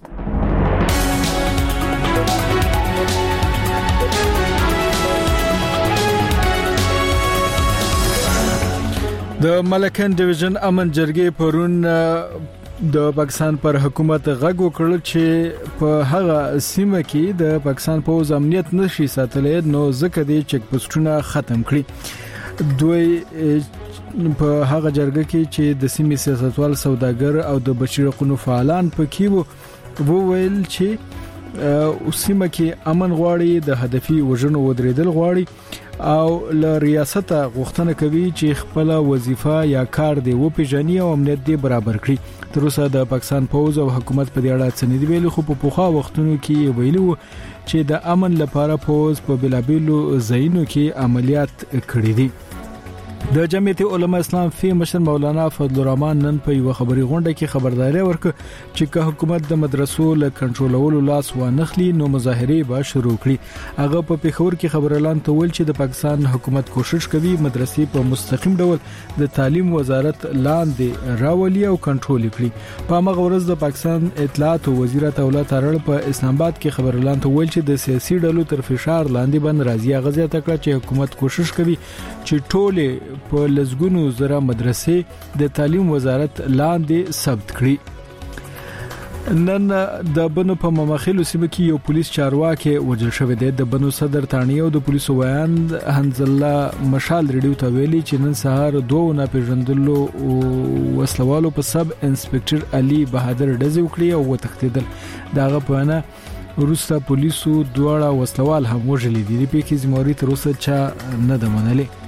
د ملکن ډیویژن امن جرګې پرون د پاکستان پر حکومت غږ وکړ چې په هغه سیمه کې د پاکستان پوز امنیت نشي ساتلې نو ځکه د چک پوسټونه ختم کړي. دوی په هغه جرګه کې چې د سیمې سیاستوال سوداګر او د بشري حقوقو فعالان پکې وو ویل چې سیمه کې امن غواړي، د هدفي وژنو ودرېدل غواړي او له ریاست غوښتنه کوي چې خپل وظیفه یا کار دی و پیژني او امنیت دی برابر کړي. تر اوسه د پاکستان پوز او حکومت په دې اړه څه نه دی ویلي، خو په پوخا وختونو کې ویلي چې د امن لپاره پوز په بلابلو ځایونو کې عملیات کړي دي. د جمعیت علماء اسلام فی مشر مولانا فضل الرحمن نن په یو خبري غونډه کې خبرداري ورکړه چې که حکومت د مدرسو له کنټرولولو لاس و نخلي نو مظاهره به شروع کړي. هغه په پیښور کې خبر اعلان تول چې د پاکستان حکومت کوشش کوي مدرسې په مستقیم ډول د تعلیم وزارت لاندې راولي او کنټرول کړي. په هغه ورځ د پاکستان اطلاعات وزیر دولت ترړ په اسلام آباد کې خبر اعلان تول چې د سیاسي ډلو تر فشار لاندې بند راځي. غزا تکړه چې حکومت کوشش کوي چې ټوله په لزګونو زره مدرسې د تعلیم وزارت لاندې ثبت کړي. نن د بنو په مماخلو سیمه کې یو پولیس چارواکي وژل شوی دی. د بنو صدر تانیه او د پولیسو ویاند حنز الله مشال ریډیو ته ویلي چې نن سهار دوه ناپېژندلو وسلوالو په سب انسپکټر علي بهادر ډزې وکړې او وتښتېدل. داغه په اړه وروسته پولیسو دواړه وسلوال هم وژلي دي. په کې ذمہواری تر اوسه چا نه ده منلې.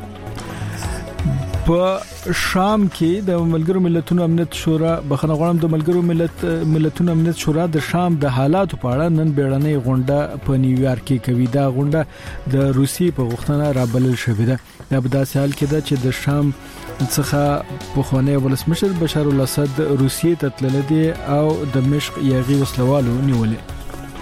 په شام کې د ملګرو ملتونو امنیت شورا بخنه غواړم د ملګرو ملتونو امنیت شورا د شام د حالاتو په اړه نن بیړنۍ غونډه په نیویارک کې کوي. دا غونډه د روسي په غوښتنه رابلل شوې ده. دا په داسې حال کې ده چې د شام څخه پخوانی ولسمشر بشار الاسد روسیې ته تللی دی او دمشق یاغي وسلوالو نیولې.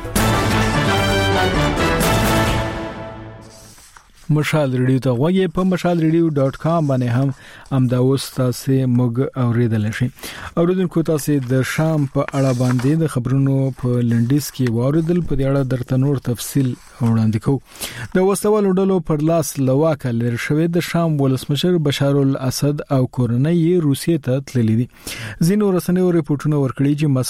مشال ریډیو ته غوږی په mashalradio.com باندې هم امداوس تاسو موږ اوریدل شي. اوریدونکو تاسو د شام په اړه باندې د خبرونو په لنډیز کې واردل په دې اړه درته نور تفصیل وړاندې کوو. د وسوالو ډلو پر لاس لواکه لري شوی د شام ولسمشر بشار الاسد او کورنۍ روسیې ته تللی دي. ځینو رسنیو ریپورتونه ورکړي چې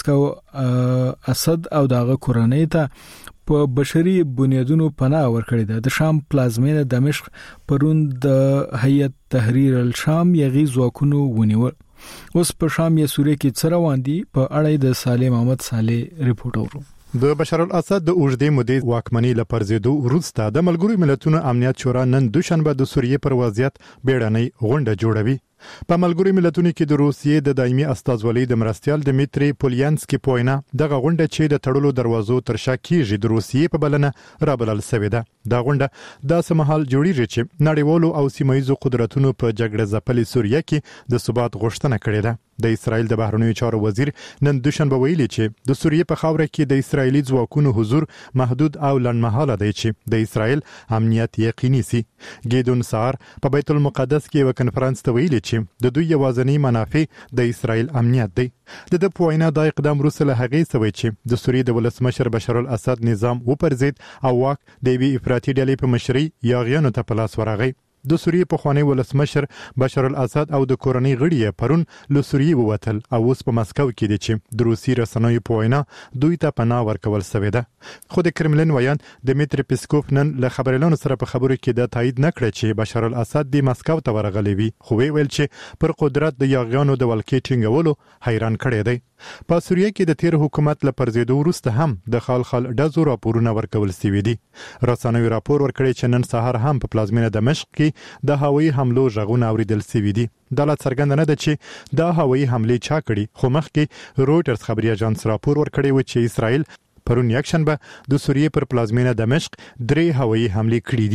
مسکو اسد او دغه کورنۍ ته په بشري بنیادونو پناه ورکړی ده. د شام پلازمینه دمشق پرون د هیئت تحریر الشام یغي ځواکونو ونیول. اوس په شام یې سوریه کې څه روان دي په اړه د صالح محمد صالح ریپورت اورو. د بشار الاسد د اوږدې مودې واکمنۍ لپاره وروسته د ملګرو ملتونو امنیت شورا نن دوشنبه د سوریه پر وضعیت بیړنۍ غونډه جوړوي. په ملګرو ملتونو کې د روسیې د دایمي استازولۍ د مرستيال دمیتری پولینسکي پوینا دغه غونډه چې د تړلو دروازو تر شا کېږي د روسیې په بلنه رابلل شوې ده. دا غونډه د سمحال جوړیږي چې نړیوالو او سیمایي قدرتونو په جګړه ځپلې سوریه کې د ثبات غوښتنه کړې ده. د اسرائیل د بهرنیو چارو وزیر نن دوشنبه ویلي چې د سوریه په خاوره کې د اسرایلی ځواکونو حضور محدود او لنډمهاله دی چې د اسرائیل امنیت یقیني سي. ګیدون سار په بیت المقدس کې یو کنفرانس ته ویلي چې د دوی یوازینی منافع د اسرائیل امنیت دی. د پوینا د اقدام وروسته هغه سوي چې د سوریه د ولسمشر بشار الاسد نظام وپرځید او واک د وی افراطي ډلې په مشرۍ یاغیانو ته په لاس ورغی. د سوریه په خوانی ولسمشر بشار الاسد او د کورنۍ غړي پرون له سوریه ووتل او اوس په مسکو کې دي چې د روسي رسنیو په وینا دوی ته پناه ورکول شوې ده. خو د کرملین ویان دمیتری پیسکوف نن له خبريالانو سره په خبرو کې د تایید نکړه چې بشار الاسد د مسکو ته ورغلی وي، خو ویل چې پر قدرت د یاغیانو د ولکې ټینګولو حیران کړی دی. په سوریه کې د تیر حکومت لپاره زیدو وروسته هم د خال ډزو راپورونه ورکول شوي دي. رسنیو راپور ورکړي چې نن سهار هم په پلازمینه دمشق کې د هوایي حملو غږونه اوریدل شوي دي. دا لا څرګنده نه ده چې دا هوایي حملې چا کړي، خو مخکې رويټرز خبري اژانس راپور ورکړی و چې اسرائیل پرون یکشنبه د سوریه پر پلازمینه دمشق 3 هوایي حملې کړې دي.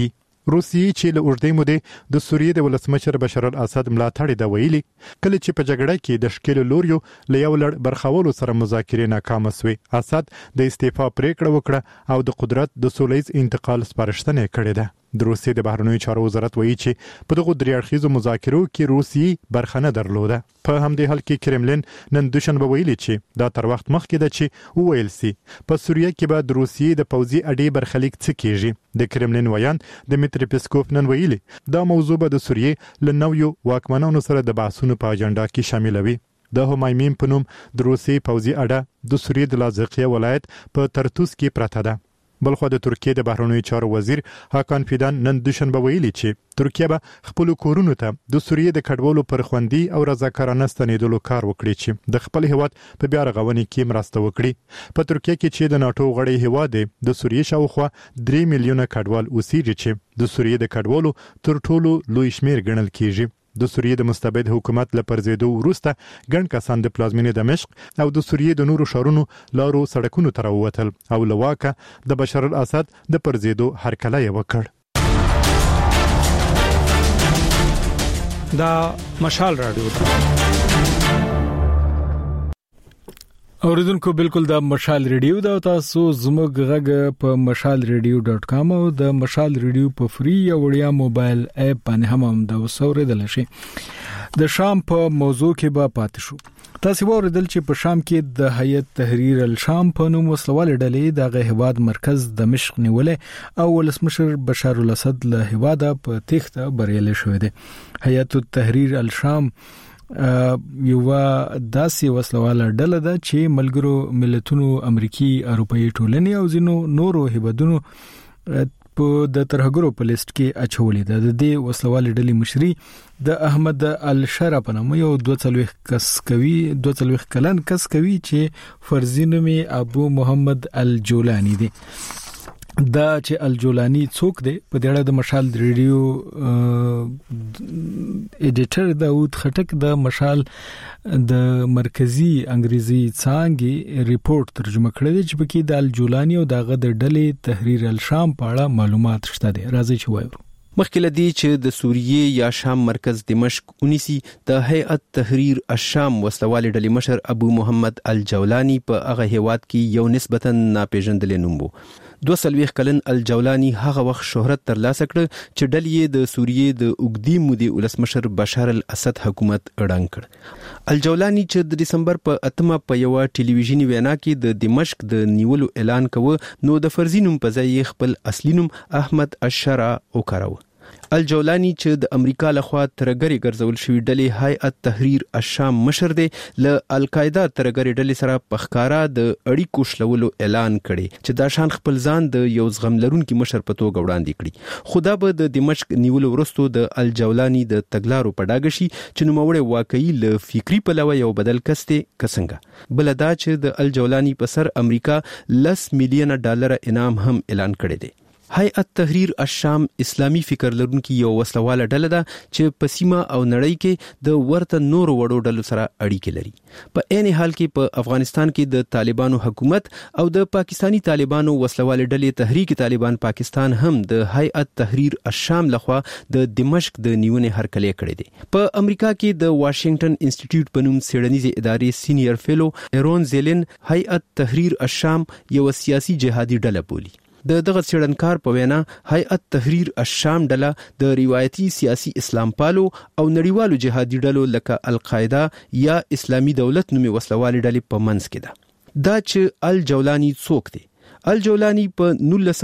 روسیې چې له اوږدې مودې د سوریې د ولسمشر بشار الاسد ملاتړ د ویلي کله چې په جګړه کې د شکل لوریو له یو لړ برخاولو سره مذاکرې ناکام شوې. اسد د استعفا پریکړه وکړه او د قدرت د سولهییز انتقال سپارښتنه کړې ده. د روسیې د بهرنیو چارو وزارت وایي چې په دغه درې اړخیزو مذاکرو کې روسیې برخه نه درلوده. په همدې حال کې کرملین نن دوشنبه ویلي چې دا تر وخت مخکې ده چې وویل سي په سوریه کې به د روسیې د پوځي اډې برخلیک څه کیږي. د کرملین ویان دمیتری پیسکوف نن ویلي دا موضوع به د سوریې له نویو واکمنانو سره د بحثونو په اجنډا کې شاملوي. د همایمیم په نوم د روسیې پوځي اډه د سوریې د لازقیه ولایت په ترتوس کې پرته ده. بلخو د ترکیې د بهرنیو چارو وزیر هاکان فیدان نن دوشنبه ویلي چې ترکیه به خپل کورونو ته د سوریې د کډوالو پر خوندي او رضاکارانه ستنېدلو کار وکړي چې د خپل هیواد په بیا رغونې کې مرسته وکړي. په ترکیه کې چې د ناتو غړی هیواد د سوریې شاوخوا 3 میلیونه کډوال اوسېږي چې د سوریې د کډوالو تر ټولو لوی شمیر ګڼل کیږي. د سوریې د مستبد حکومت له پرځېدو وروسته ګڼ کسان د پلازمینې دمشق او د سوریې د نورو ښارونو لارو سړکونو ته راووتل او له واکه د بشار الاسد د پرځېدو هرکلی یې وکړ. دا مشال رادیو اوریدونکو بالکل د مشال ریډیو دا تاسو زموږ غږ په mashalradio.com او د مشال ریډیو په فری او وړیا موبایل اپ باندې هم د وسوریدل شي. د شام په موضوع کې به پاتې شو. تاسو اوریدل چې په شام کې د هیئت تحریر الشام په نوم وسلوال ډلې د هیواد مرکز دمشق نیولې او ولسمشر بشار الاسد له هیواده په تخته بریالي شوې ده. هیئت تحریر الشام یو داسې وسلواله ډله ده چې ملګرو ملتونو امریکای اروپאי ټولنې او ځینو نورو هیوادونو په د ترهګرو په لیست کې اچولې ده. د دې وسلواله ډلې مشري د احمد الشرا په نوم یو 22 کلن کس کوي چې فرضي نوم ابو محمد الجولانی دی. دا چې الجولانی څوک دی په دې اړه د مشال ریډیو ایډیټر داود خټک د مشال د مرکزی انګریزي څانګې ریپورت ترجمه کړی دی چې پکې د الجولانی او دغه د ډلې تحریر الشام په اړه معلومات شته دي. راځي چې وایو. مخکې لدی چې د سوریې یا شام مرکز دمشق ونیسي د هیئت تحریر الشام وسلوال ډلې مشر ابو محمد الجولانی په هغه هیواد کې یو نسبتا ناپېژندل نوم وو. 22 کلن الجولانی هغه وخت شهرت ترلاسه کړ چې ډلې د سوریې د اوګدي مودې ولسمشر بشار الاسد حکومت اړنګ کړ. الجولانی چې د دسمبر په 8 په یو ټلویزیونی وینا کې د دمشق د نیولو اعلان کوه نو د فرضي نوم په ځای خپل اصلي نوم احمد الشرا وکړو. الجولانی چې د امریکا لخوا ترګری ګرځول شوی ډلې هیئت تحریر الشام مشر دی له القاعده ترګری ډلې سره پخکارا د اړیکو شلولو اعلان کړي چې دا شان خپل ځان د یو زغم لرونکي مشر په توګه وړاندې کړي. خدا به د دمشق نیولو ورستو د الجولانی د تګلارو په ډاګه شي چې نوموړی واقعي له فکری پلوه یو بدل کسته کسنګه. بل دا چې د الجولانی په سر امریکا $10 میلیون انعام هم اعلان کړی دی. هیئت تحریر الشام اسلامی فکر لرونکي یو وسلواله ډله ده چې په سیمه او نړۍ کې د ورته نورو وړو ډلو سره اړیکې لري. په عین حال کې په افغانستان کې د طالبانو حکومت او د پاکستانی طالبانو وسلواله ډلې تحریک طالبان پاکستان هم د هیئت تحریر الشام لخوا د دمشق د نیونې هرکلی کړی دی. په امریکا کې د واشنگټن انسټیټیوټ په نوم څېړنیزې ادارې سینیئر فیلو ایرون زیلن هیئت تحریر الشام یو سیاسي جهادي ډله بولي. د دغه څېړنکار په وینا هیئت تحریر الشام ډله د روایتي سیاسي اسلام پالو او نړیوالو جهادي ډلو لکه القاعده یا اسلامي دولت نومي وسلوال ډلې په منځ کې ده. دا چې الجولانی څوک دی؟ الجولانی په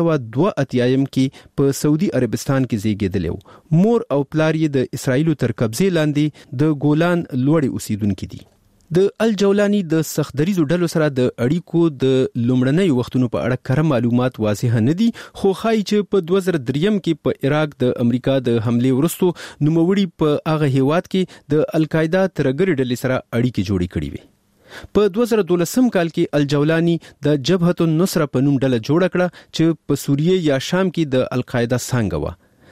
1982 کې په سعودي عربستان کې زیږیدلی و. مور او پلار یې د اسرایلو تر قبضې لاندې د ګولان لوړې اوسیدونکي دي. د الجولانی د سختدریزو ډلو سره د اړیکو د لومړنۍ وختونو په اړه کره معلومات واضح نه دي، خو ښایي چې په 2003 کې په عراق د امریکا د حمله وروسته نوموړي په هغه هیواد کې د القاعده ترګری ډلې سره اړیکې جوړې کړې وي. په 2012 کال کې الجولانی د جبهة النصره په نوم ډله جوړه کړه چې په سوریه یا شام کې د القاعده څنګه و.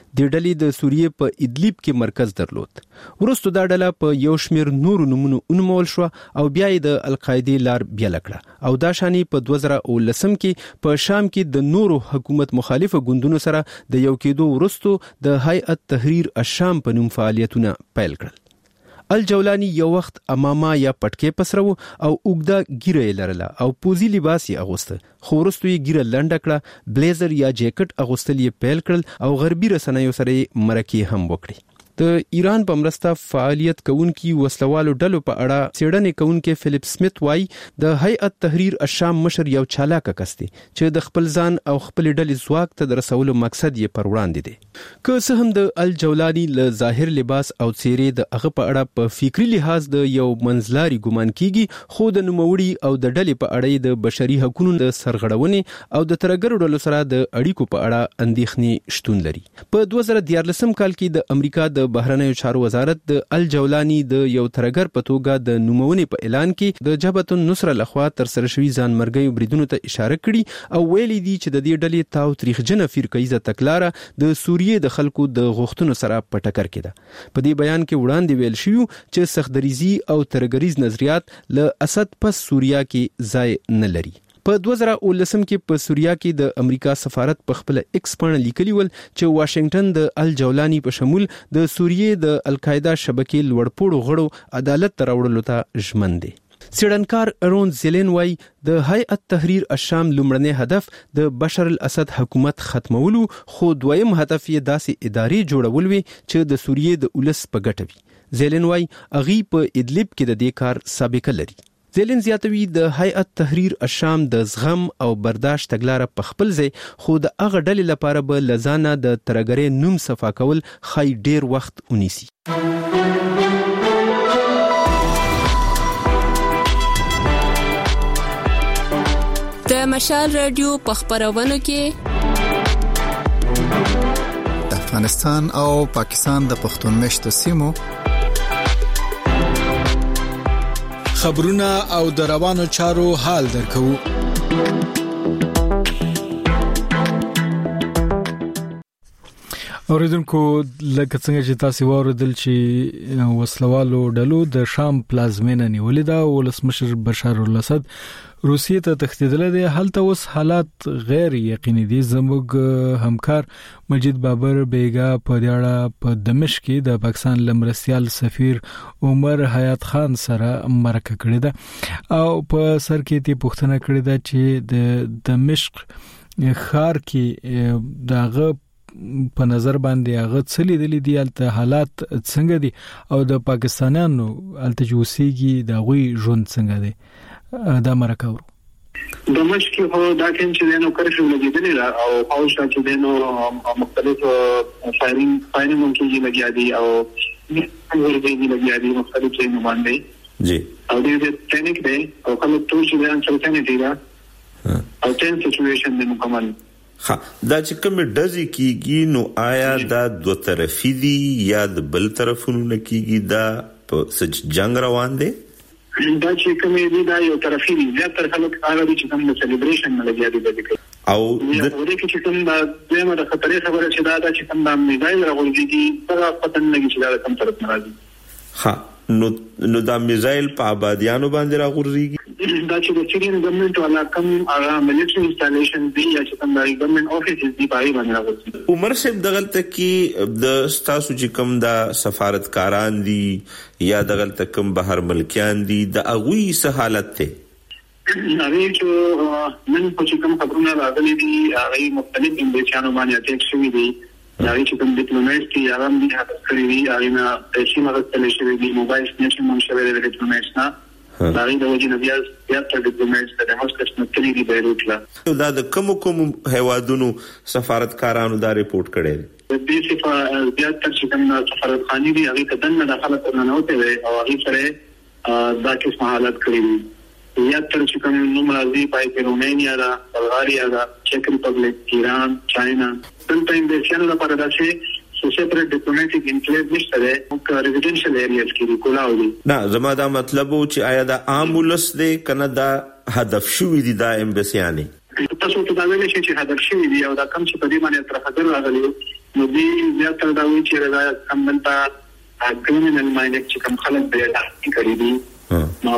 د ډلې د سوریې په ادلیب کې مرکز درلود. وروسته دا ډله په یو شمېر نورو نمونو ونومول شو او بیا یې د القاعده لار بیل کړه او دا شانی په 2019 کې په شام کې د نورو حکومت مخالفه ګوندونو سره د یو کېدو وروسته د هیئت تحریر الشام په نوم فعالیتونه پیل کړل. الجولانی یو وخت اماما یا پټکې پسرو او اوګدا ګیره لرله او پوزي لباس یې اغوسته، خو وروسته یې ګیره لنډه کړه، بلیزر یا جیکټ اغوستل یې پیل کړل او غربي رسنیو سره مرکې هم وکړي. د ایران په مرسته فعالیت کوونکي وسلوالو ډلو په اړه څېړنې کوونکي فلیپ سمیت وایي د هیئت تحریر الشام مشر یو چالاک کس دی چې د خپل ځان او خپل ډلې ځواک ته د رسولو مقصد یې پر وړاندې دی. که څه هم د الجولانی له ظاهر لباس او څېرې د هغه په اړه په فکری لحاظ د یو منځلاري ګمان کیږي، خو د نوموړي او د ډلې په اړه د بشري حقوقو د سرغړونې او د ترګرو ډلو سره د اړیکو په اړه اندېښنې شتون لري. په 2014 کال کې د امریکا د بهرنیو چارو وزارت د الجولانی د یو ترګر په توګه د نومونې په اعلان کې د جبهة النصره لخوا تر سره شوی ځان مرګي بریدونو ته اشاره کړي او ویلي دي چې د دې ډلې تاو تاریخجنه فرقایزه تکلاره د سوریې د خلکو د غوښتنو سره په ټکر کې ده. په دې بیان کې وړاندې ویل شوی چې سختدریزي او ترګریز نظریات له اسد پس سوریا کې ځای نه لري. په 2019 کې په سوریا کې د امریکا سفارت په خپل ایکس باندې لیکلی ول چې واشنگټن د الجولانی په شمول د سوریې د القاعده شبکې لوړپوړو غړو عدالت ته راوړلو ته ژمن دي. څېړنکار ارون زیلن وای د هیئت تحریر الشام لومړنی هدف د بشر الاسد حکومت ختمولو، خو دویم هدف یې داسې ادارې جوړول وي چې د سوریې د ولس په ګټه وي. زیلن وای اغي په ادلیب کې د دې کار سابقه لري. زیلن زیاتوي د هیئت تحریر الشام د زغم او برداشت تګلاره په خپل ځای، خو د هغه ډلې لپاره به لزانه د ترګرې نوم صفا کول خای ډیر وخت ونیسي. د مشال رادیو په خبرونو کې د افغانستان او پاکستان د پښتون مشتو سیمو خبرونه او د روانو چارو حال درکو. اوریدونکو لکه څنګه چې تاسو واردل چې وسلوالو ډلو د شام پلازمینه نیولې ده، ولسمشر بشار الاسد روسیې ته تښتیدل دي. هلته اوس حالات غیر یقیني دي. زموږ همکار مجید بابر بیگا په دیاړه په دمشق کې د پاکستان لمرستیال سفیر عمر حیات خان سره مرکه کړې ده او په سر کې تی پوښتنه کړې ده چې د دمشق ښار کې دغه په نظر باندې هغه څلې دي دلته حالات څنګه دي او د پاکستانیانو التجوسيږي د غوي ژوند څنګه دي. دا مرکه ورو دمشق کې هو دا کوم چې نو کرشو لګیدل او او شاته دینو مختلف فاینینګ ممکن لګیا دي او ورته لګیا دي مختلف څه باندې جی او دې ټینک دی او کوم ټول چې بیان څلتنه دی او ټین سچويشن د مکمل ها دا چې کوم ډزي کیږي نو آیا دا دوه طرفي دي یا د بل طرفونو کیږي، دا په سچ جنگ روان دي؟ دا چې کوم دی دا یو طرفي دي، زیات تر خلک هغه چې کوم سلیبریشن نه لګیا دي او د دې کې چې کوم دغه د خطرې خبره چې دا چې کوم د میزایل راغونډيږي هغه پتن نه چې دا کوم طرف ناراضي. ها نو دا میزایل په آبادیانو باندې راغورځيږي. دا چې د سیریان ګورنمنت والا کوم هغه ملټري انسټالیشن دی یا چې کوم د ګورنمنت افیسز دی پای باندې راغورځي. عمر صاحب دغلت کې د ستاسو چې کوم د سفارتکاران دي یا دغلت کوم بهر ملکیان دي د اغوی سه حالت ته هغه چې نن په چې کوم خبرونه راغلي دي هغه مختلف انډیشانو باندې اټیک شوی دي. دا چې کوم ډیپلوماټ دي هغه هم هغه کړی دي هغه نه پیسې مغتل شوی دي موبایل سټیشن مون شوی دی ډیپلوماټ نه دا د وجه نه بیا تر ډیپلوماټ د هاوس کښ دی بیروت لا دا د کوم هیوادونو سفارتکارانو دا ریپورت کړي د دې څخه بیا تر چې کوم سفارتخانه دي هغه ته دنه داخله کړنه وته وي او هغه سره دا کې حالت کړی دي یا تر چې کوم نوم راځي پای کې رومانیا دا بلغاریا دا چک ریپبلیک ایران چاینا څنګه د شانو لپاره دا چې سپیشل ډیپلوماټیک انکلیو نشته ده ریزیډنشل ایریاز کې کولاو دي. نه زما دا مطلب و چې آیا دا عام ولس دی کنه دا هدف شوی دي دا امبسیانه تاسو ته دا ویل شي چې هدف شوی دی او دا کم چې په دې باندې تر خطر راغلی نو دې زیاتره دا وایي چې دا سمبلتا کرمینل مایندډ چې کوم خلک به اټاک کړی دي نو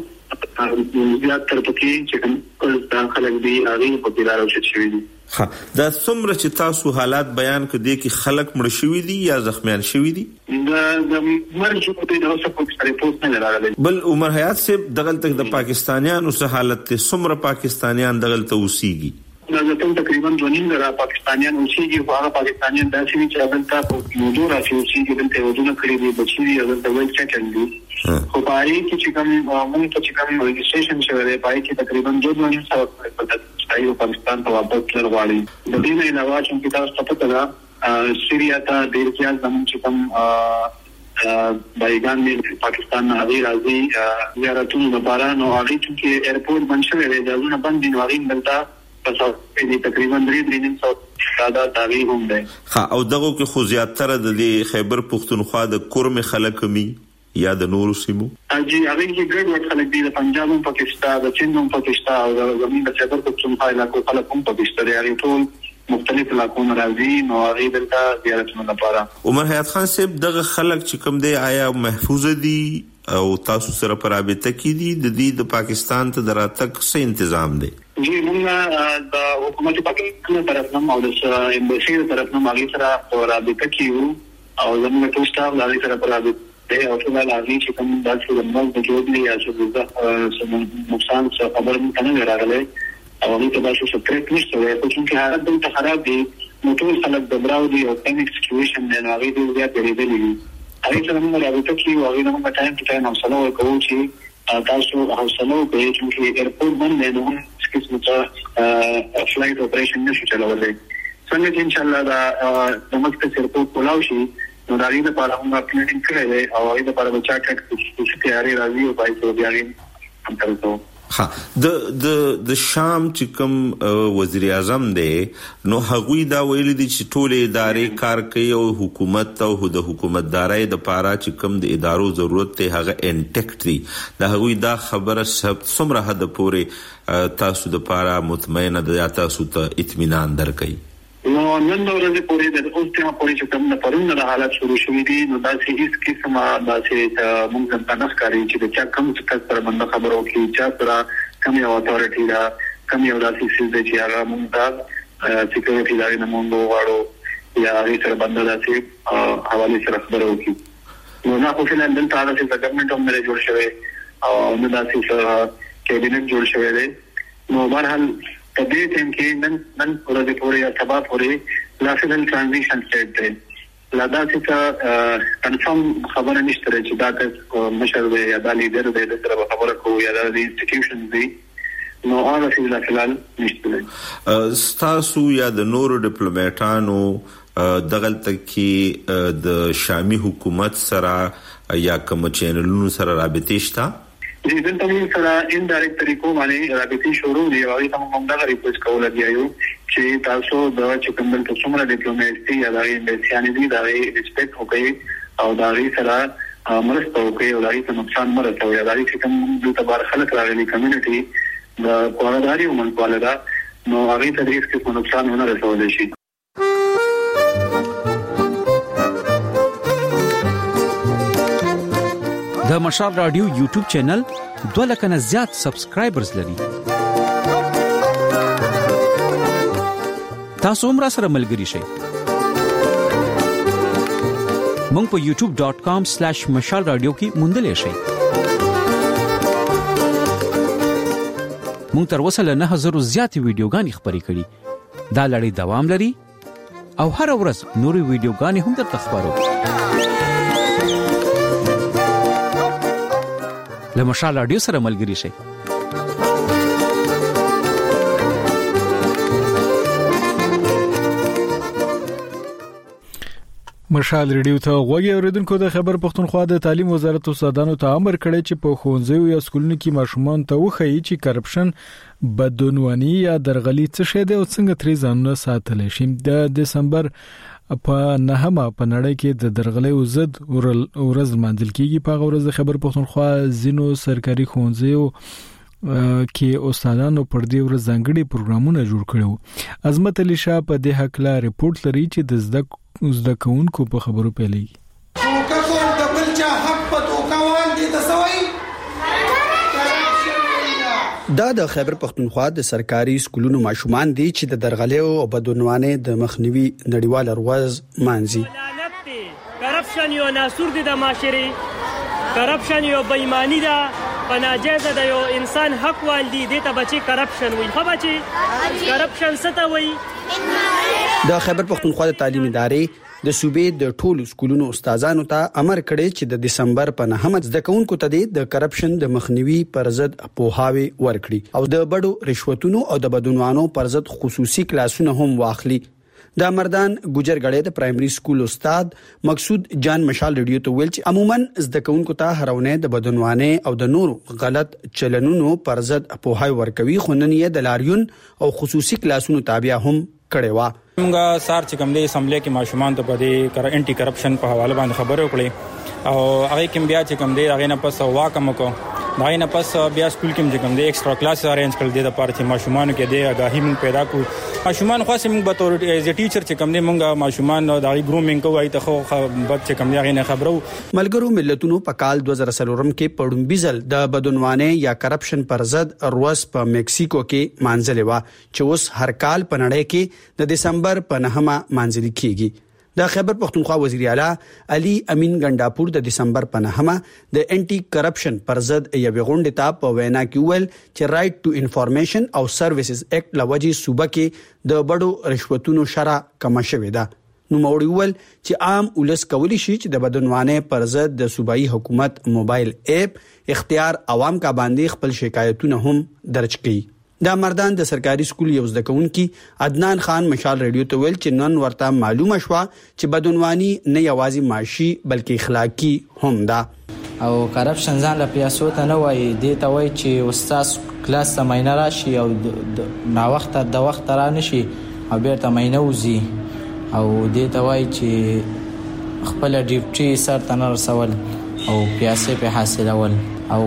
زیاتره پکې چې کوم خلک دي هغه په دلارو شوي دي. ها دا څومره چې تاسو حالات بیان کړي کې خلک مړ شوي دي یا زخمیان شوي دي؟ دا مرګ په دې اوسه په ریپورت نه راغلی. بل عمر حیات صاحب دغلت د پاکستانیانو سره حالت ته څومره پاکستانیان دغلت اوسېږي؟ دا تقریبا 2.5 پاکستانیان اوسېږي خو هغه پاکستانیان داسې چې دلته په موضوع راځي اوسېږي دلته ودونه کړی دي بچي دي دلته ویل چټل دي خو پای کې چې کوم موږ ته چې کوم ریجسټریشن شوی دی پای کې تقریبا 2.5 سایو پاکستان ته واپس لرغالي. د دې نه علاوه چې تاسو ته پته ده سیریا ته ډېر ځان زموږ چې کوم بایګان دی پاکستان نه هغه راځي زیارتونو لپاره نو هغه چې ایرپورټ بند شوی دی ځونه بند دي نو هغه دلته تاسو په تقریبا 3.5 ساده تاریخ هم ده. ها او دغه کې خو زیاتره د خیبر پختونخوا د کورم خلک می یا د نورو سیمو اجي هغه کې ګډ خلک دي د پنجاب هم پاکستان د چین هم پاکستان او زمين د خیبر پختونخوا علاقو خلک هم پاکستان لري ټول مختلف علاقو راځي نو هغه دلته زیارتونو لپاره. عمر حیات خان صاحب دغه خلک چې کوم دی آیا محفوظ دي او تاسو سره پرابطه کې دي د دې د پاکستان ته دراتک څه تنظیم دی؟ جی موږ د حکومت پاکستان طرف نه او د امباسي طرف نه مالی سره رابطه کیو او زموږ ټول سټاف لاري سره رابطه او ټول لاري چې کوم د څه د موږ د جوړې یا چې د نقصان څخه خبر نه راغله او دې ته تاسو سپریټ نشته وای په چې حالت د خراب دي نو ټول خلک د براو دي او پینیک سچويشن نه راغلي دي زیات لري دي هغه سره موږ رابطه کیو او موږ ټایم ټو ټایم حوصله وکړو چې تاسو حوصله وکړئ چې ایرپورټ باندې نو قسمه فلایټ اپریشن نشي چلولای څنګه چې ان شاء الله دا د مکتب ایرپورټ کولاو شي نو دا لري د پاره موږ پلانینګ کړی دی او دا لپاره د چارټ چې تیاری راځي او پای ته بیا هم ترڅو ها د شام چې کوم وزیر اعظم دی نو هغوی دا ویل دي چې ټول ادارې کار کوي او حکومت او د حکومتدارۍ د پاره چې کوم د ادارو ضرورت ته هغه انټیکټ دي دا هغوی دا خبره څومره حد پورې تاسو د پاره مطمئنه ده تاسو ته اطمینان درکړي؟ نو نن ورځې پورې د اوس ته پورې چې کوم د پرون د حالت شروع شوې دي نو دا چې هیڅ قسمه دا چې موږ څنګه نخکاری چې د چا کوم څه تر باندې خبرو کې چې سره کوم یو اتورټی دا کوم یو داسې څه چې هغه موږ دا سکیورټي لري نه موږ غواړو یا هغه سره باندې داسې حواله سره خبرو کې نو نه خو فلان دلته دا چې ګورنمنت هم نه جوړ شوی او نو داسې کابینټ جوړ شوی دی نو بهرحال په دې ټیم کې نن ورځې پورې یا سبا پورې لاسل ترانزیشن سټیټ دی لا دا چې کنفرم خبره نشته چې دا مشر دی یا دا لیډر دی د سره خبره کوو یا د انسټیټیوشن دی نو هغه څه لا فلال نشته. ستاسو یا د نورو ډیپلوماټانو دغلته کې د شامي حکومت سره یا کوم چینلونو سره رابطه شته؟ دلته موږ سره انډایرکټ طریقو باندې رابطې شروع دي او هغه موږ دا ریکوست کوو دیو چې تاسو د چې کوم د څومره ډیپلوماسي یا د انډیسیانې دي دا ریسپیکټ وکړي او دا سره مرسته وکړي او دا هیڅ نقصان مرسته وي دا چې کوم د تبار خلک راغلي کمیونټي د قوارداري او منقاله نو هغه ته هیڅ څه نقصان نه رسول شي. د مشال رادیو یوټیوب چینل 2 لک نه زیات سبسکرایبرز لري. تاسو هم را سره ملګري شئ. مونږ په youtube.com/مشال رادیو کې موندلې شئ. مونږ تر اوسه له 9000 زیات ویډیوګانې خبرې کړې. دا لړۍ دوام لري او هر ورځ نورې ویډیوګانې هم درته خبرو. له مشال رادیو سره ملګري شئ. مشال ریډیو ته غوږی اوریدونکو د خبر پښتونخوا د تعلیم وزارت استادانو ته امر کړی چې په ښوونځیو یا سکولونو کې ماشومان ته وښيي چې کرپشن بدعنواني یا درغلي څه شی دی او څنګه ترې ځانونه ساتل شي. د دسمبر په 9مه په نړۍ کې د درغلۍ ضد ورځ منځل کیږي. په ورځ د خبر پښتونخوا زینو سرکاري ښوونځیو کې استادانو پر دې ورځ ځانګړي پروګرامونه جوړ کړي وو. عظمت علي شاه په دې حق لا ریپورت لري چې د زده زده کوونکو په خبرو پیلېږي. توکه د بل چا حق په توکه باندې د سوي دا د خیبر پختونخوا د سرکاري سکولونو ماشومان دي چې د درغلیو او بدعنوانۍ د مخنیوي نړیوال ورځ مانځي. کرپشن یو ناسور دي د معاشري، کرپشن یو بېمانی ده، پناجایزه د یو انسان حق والدي دي ته بچي کرپشن وي. خو بچي کرپشن څه ته وي؟ د خیبر پختونخوا د تعلیم ادارې د صوبې د ټولو سکولونو استادانو ته امر کړی چې د دسمبر په 9 زده کوونکو ته د کرپشن د مخنیوي پر ضد پوهاوی ورکړي او د بډو رشوتونو او د بدعنوانو پر ضد خصوصي کلاسونه هم واخلي. د مردان ګوجرګړې د پرایمري سکول استاد مقصود جان مشال ریډیو ته ویل چې عموما زده کوونکو ته هرونه د بدعنوانۍ او د نورو غلط چلنونو پر ضد پوهاوی ورکوي، خو نن یې د لاریون او خصوصي کلاسونو تابع هم کړي وا. موږ سار چې کوم د اسمبلی کې ماشومان ته په دې انټي کرپشن په حواله باندې خبرې وکړې او هغه کوم بیا چې کوم دی هغه نه پس واکم کو دا نه پس بیا سکول کې چې کوم دی ایکسترا کلاس ارینج کړل دي د پاره ماشومان کې دی آگاهی موږ پیدا کو. ماشومان خاص موږ به تور ایز ا ټیچر چې کوم دی موږ ماشومان د ګرومینګ کوي ته خو بد چې کوم دی هغه نه خبرو. ملګرو ملتونو په کال 2003 کې پړم بیزل د بدعنوانۍ یا کرپشن پر ضد روس په میکسیکو کې مانځلې و چې اوس هر کال په نړۍ کې د دسمبر په 9 مانځل کیږي. د خیبر پختونخوا وزیر اعلی علي امین ګنداپور د دسمبر په 9 د انټي کرپشن پر ضد یو غونډه ته په وینا کې ویل چې رائټ ټو انفارمیشن او سرویسز اکټ لوجي صوبه کې د بډو رشوتونو شرع کم شوې ده. نو موړي ول چې عام ولس کولی شي چې د بدعنوانۍ پر ضد د صوبایي حکومت موبایل اپ اختیار عوام کا باندې خپل شکایتونه هم درج کړي. د مردان د سرکاري سکول یو زده کوونکی عدنان خان مشال ریډیو ته ویل چې نن ورته معلومه شوه چې بدعنواني نه یوازې معاشي بلکې اخلاقی هم ده او کرپشن ځان له پیاسو ته نه وایي، دې ته وایي چې استاد کلاس ته مینه راشي او نا وخت د وخت را نشي او بیرته مینه وزي او دې ته وایي چې خپل ډیوټي سر ته نه رسول او پیاسې په حاصلول او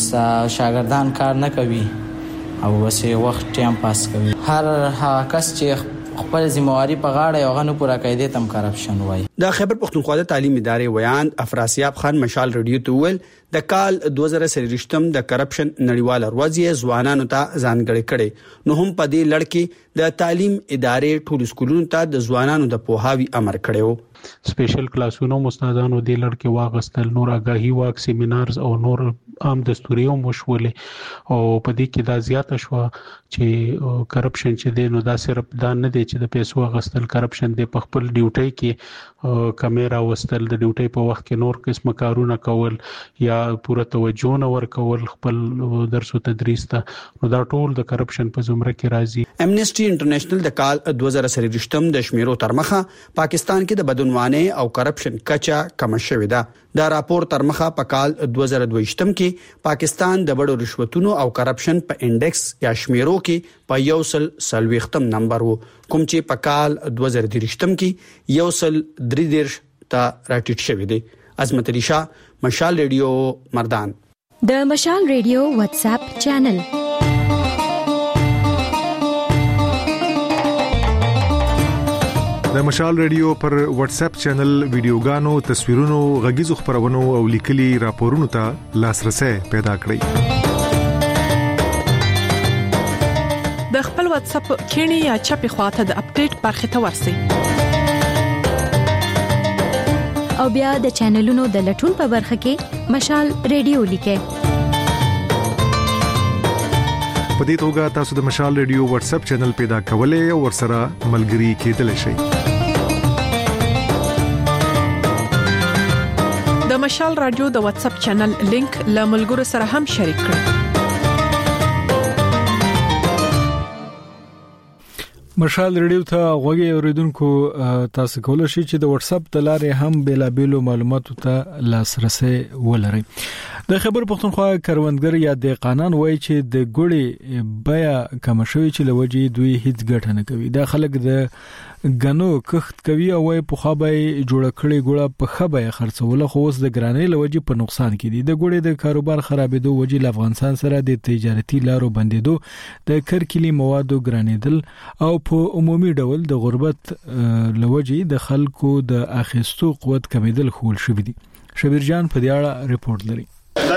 شاګردان کار نه کوي او وسه وخت ټیم پاس کوي. هر کس چې خپل ذمہواری په غاړه یو غنو پورا کړي تم کرپشن وای. د خیبر پختونخوا د تعلیم ادارې ویان افراسیاب خان مشال ریډیو ته ویل د کال 2023 د کرپشن نړیوال ورځ ځوانانو ته ځانګړې کړي، نو هم په دې لړ کې د تعلیم ادارې ټول سکولونو ته د ځوانانو د پوهاوی امر کړو. سپیشل کلاسونو مستادانو د لړ کې واغستل، نور آگاهی واک سیمینارز او نور عام دستوري مشولې او په دې کې دا زیاته شو چې کرپشن چې دی نو دا صرف دا نه دی چې د پیسو غستل کرپشن دی، په خپل ډیوټي کې کیمرا وستل، د ډیوټي په وخت کې نور قسم کارونه کول یا پوره توجه نه ورکول خپل درس او تدریس ته، نو دا ټول د کرپشن په زمره کې راځي. امنیسټي انټرنیشنل د کال 2023 د شمیرو ترمخه پاکستان کې د بدعنوانۍ او کرپشن کچا کم شوې ده. دا راپور ترمخه په کال 2022 کې پاکستان د بډو رشوتونو او کرپشن په انډیکس یا شمیرو کې په 140 نمبر وو، کوم چې په کال 2023 کې 133 ته راټیټ شوی دی. عظمت علي شاه، مشال ریډیو، مردان. د مشال ریډیو واتس اپ چینل د مشال ریډیو پر واتس اپ چینل ویډیوګانو، تصویرونو، غږیزو خبرونو او لیکلي راپورونو ته لاسرسي پیدا کړئ. د خپل واتس اپ کینی یا چپی خواته د اپډیټ برخه ته ورسئ او بیا د چینلونو د لټون په برخه کې مشال ریډیو لیکئ. په دې توګه تاسو د مشال ریډیو واتس اپ چینل پیدا کولای او ورسره ملګري کېدلی شئ. د مشال رادیو د واتس اپ چینل لینک له ملګرو سره هم شریک کړئ. مشال ریډیو ته غوږی اوریدونکو تاسو کولای شئ چې د واتس اپ د لارې هم بیلابېلو معلوماتو ته لاسرسي ولرئ. د خیبر پختونخوا کروندګر یا دهقانان وایي چې د ګوړې بیا کم شوی چې لوجي دوی هیڅ ګټه نه کوي. دا خلک د غنو کښت کوي او وايي په خابه جوړ کړي ګوړه په خبه خرڅول خو اوس د ګرانۍ لوجي په نقصان کې دي. د ګوړې د کاروبار خرابېدو وجې له افغانستان سره د تجارتي لارو بندیدو د کرکلي موادو ګرانېدل او په عمومي ډول د غربت لوجي د خلکو د اخیستو قوت کمیدل خول شوې دي. شبیر جان په دې اړه ریپورت لري.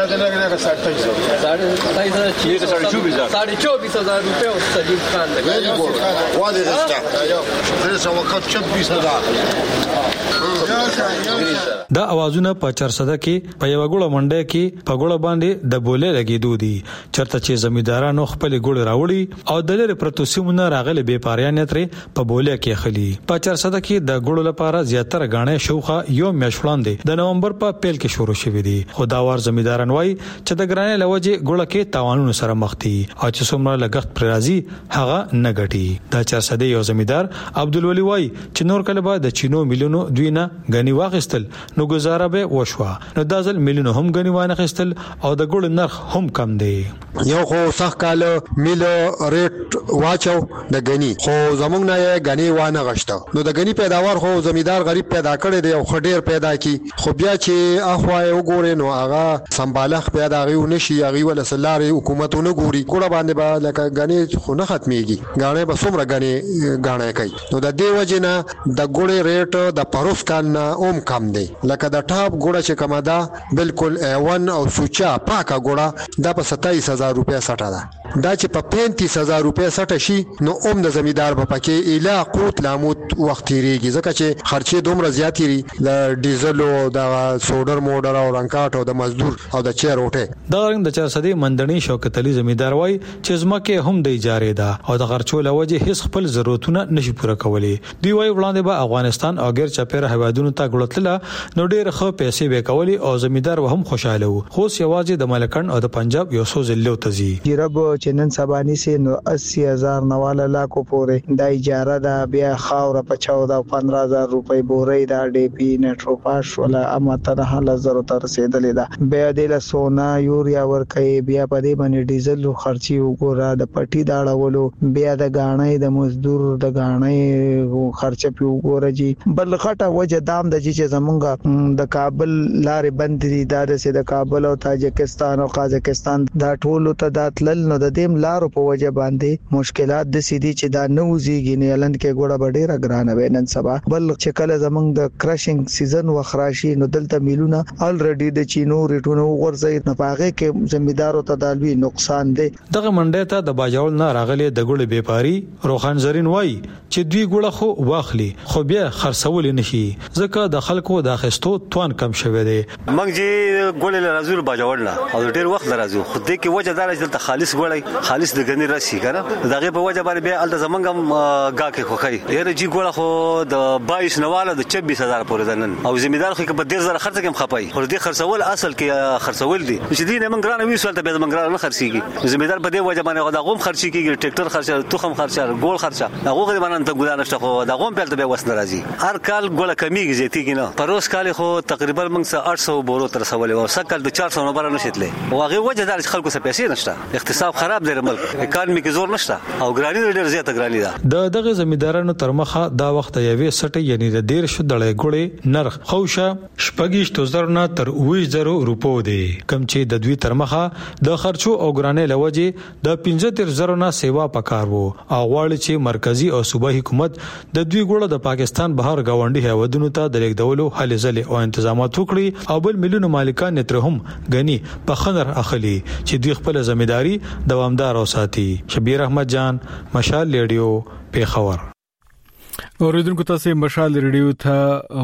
دا اوازونه په 400 کې په یو ګوړه منډه کې په ګوړه باندې د بولې لګیدو دي چرته چې زمیدارانو خپل ګوړه راوړي او د لری پروتو سیمونه راغلي به پاریان ترې په بولې کې خلی. په 400 کې د ګوړو لپاره زیاتره غاڼې شوخه یو میاشوړان دي د نومبر په پیل کې شروع شوې دي. خداوار زمیداران وای چې د ګرانې لوجه ګوړه کې تاوانونو سره مخ دي او چې څومره لګښت پر راځي هغه نه ګټي. دا 400 یو زمیدار عبدالولی وای چې نور کله به د چینو ملیونو دوی نه غنی واغستل نو گزاره به وشوه نو د ځل ملیونو هم غنی وانه خستل او د ګوړ نرخ هم کم دی. یو خو سخت کال میل ریټ واچو د غنی خو زمونږ نه غنی وانه غشته نو د غنی پیداوار خو زمیدار غریب پیدا کړي دی او خډیر پیدا کی خو بیا چې اخوای وګوري نو هغه سمبالغ پیدا غي نشي هغه ول سلاري حکومتونه ګوري ګوړه باندې به لکه غنی خو نه ختميږي غاڼه به څومره غاڼه کوي نو د دې وجنه د ګوړې ریټ د پروف کان اوم کم دی لکه د ټاپ ګوړه چې کومه ده بالکل A1 او سوچا پاکه ګوړه د په 27000 روپیا سټه ده دا چې په 35000 روپیا سټه شي نو اوم د زمیدار په پکې اله قوت لاموت وخت ریږي ځکه چې خرچې دومره زیاتې دي د ډیزل او د سوډر موډر او رنکاټ او د مزدور او د چیروټه دا رنګ د 400 مندنی شوکت علي زمیدار وای چې زمکه هم د اجاره ده او د خرچو لوجه هیڅ خپل ضرورتونه نشي پوره کولی. دی وای وړاندې به افغانستان او غیر چاپیره هوادونو ته غړتله نو ډېر ښه پیسې به کولی او زمیدار هم خوشاله وو خو سیوازي د ملکن او د پنجاب یو څو ځلو تزي جرب چنن سبانی سي نو 80000 نواله لاکو پورې د اجاره ده بیا خاور په 14 15000 روپۍ بورې دا ډي پی نټروپاش ولا امته نه لزر تر رسیدلې ده بیا د سونا یوریا ور کوي بیا په دې باندې ډیزل خرچي وګوره د پټي دا ډولو بیا د غاڼې د مزدور د غاڼې خرچه پی وګوره جی بل خټه وجه دام د چې زمونږ د کابل لارې بند دي د کابل او تاجکستان او قازقستان دا ټول ته داتل نو د دې لارو په وجه باندې مشکلات د سيدي چې دا نوځيږي نه لند کې ګوړه ډېره ګرانه وینن سبا بل چې کله زمونږ د کراشینګ سیزن وخراشي نو دلته میلونه الریډي د چینو ریټونو ورځي نه پاغه کې زمیدارو ته دالوي نقصان دی. دغه منډه ته د باجوړ نه راغلي د ګوړې بیپاري روخان زرین وای چې دوی ګوړه خو واخلي خو بیا خرڅول نشي ځکه د خلکو د اخستو توان کم شوی دی. موږ چې ګوړې لرازو باجوړ نه او ډېر وخت لرازو خو دې کې وجه دار چې خالص ګوړې خالص د غنی راسي کنه دغه په وجه باندې بیا ال زمنګ گاکه خو خي یره جی ګوړه خو د 22 نواله د 24000 پورې دنن او زمیدار خو په 10000 خرڅ کوم خپای خو دې خرڅول اصل کې خرڅول دي چې دې نه من ګرانه وی سوال ته به من ګرانه نه خرڅيږي زمیدار په دې وجه باندې دا غوم خرڅي کیږي ټریکټر خرڅه توخم خرڅه ګول خرڅه هغه غوړي باندې ته ګولانه شته خو دا غوم په ته به وسنه راځي هر کال ګوله کمیږي زیاتی کینه پروس کال خو تقریبا موږ 800 بورو تر سوال او سکل د 400 نه بار نشیتله او هغه وجه دار خلکو څخه پیسې نشته اقتصاد خراب دی ملک اکانومي کې زور نشته او ګرانی ډېر زیاته ګرانی ده د دغه زمیدارانو تر مخه دا وخت یوې سټي یعنی د 1.5 ډلې ګړې نرخ خوشه شپږیش توزر نه تر 20000 روپو دی کم چې د دوی تر مخه د خرچو او ګرانې لوجه د 15000 نه سیوا پکار وو او غواړي چې مرکزی او صوبایي حکومت د دوی ګړه د پاکستان بهر گاونډي هیوادونو ته د لیکدولو هلې ځلې او تنظیمات وکړي او بل ملیونو مالکان تر هم غني په خنر اخلي چې دوی خپل ځمېداري دوامدار اوساتي. شبیر احمد جان مشال ریډیو پیښور. اوریدونکو تاسو مشال ریډیو ته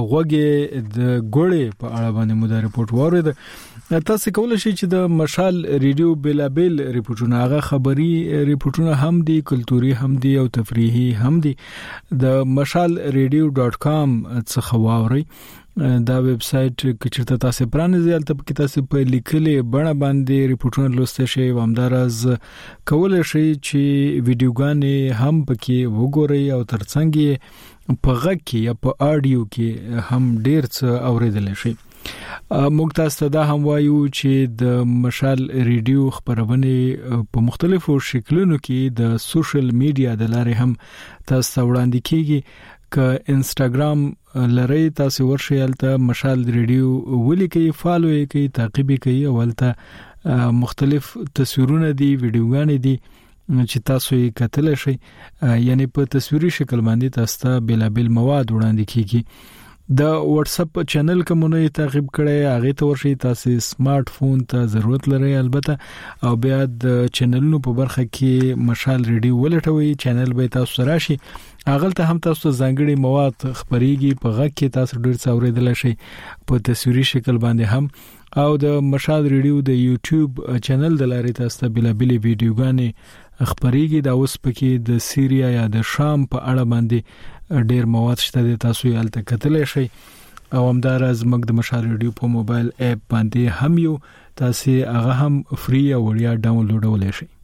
غوږی د ګوړې په اړه باندې مو دا ریپورت واورید. تاسو کولای شئ چې د مشال ریډیو بلابل ریپورتونه هغه خبري ریپورتونه هم دي کلتوري هم دي او تفریحي هم دي د mashalradio.com څخه واورئ. دا ویب سټ چې تاسو پرانیزئ البته کې تاسو په لیکلې بڼه باندې ریپورتونه لوستئ شئ او همدارز کولای شئ چې ویډیوګانې هم پکې وګورئ او ترڅنګ په غږ کې یا په آډیو کې هم ډیر څه اوریدل شي. موږ تاسو ته هم وایو چې د مشال ریډیو خبرونه په مختلفو شکلونو کې د سوشل میډیا د لارې هم تاسو وړاندې کیږي ک انستګرام لري تاسو ورشي الته مشال ریډیو ولیکي فالو یې کوي تعقیب کوي او الته مختلف تصویرونه دي ویډیوګانې دي چې تاسو یې کتل شئ یعنی په تصویري شکل باندې تاسو ته بلابل مواد وړاندې کیږي د واتس اپ چینل کومونه تعقیب کړئ هغه ته ورشي تاسو سمارټ فون ته ضرورت لري البته او بیا د چینلونو په برخه کې مشال ریډیو ولټوي چینل به تاسو راشي اغل ته هم تاسو ځانګړي مواد خبريږي په غږ کې تاسو ډېر څه اوریدل شي په تصویري شکل باندې هم او د مشال ریډیو د یوټیوب چینل د لارې تاسو بلابل ویډیوګانې خبريږي دا اوس پکې د سیریا یا د شام په اړه باندې ډېر مواد شته د تاسو یې الته کتلی شي او همدار از مګ د مشال ریډیو په موبایل اپ باندې هم یو تاسو هغه هم فری او وړیا ډاونلوډولای شئ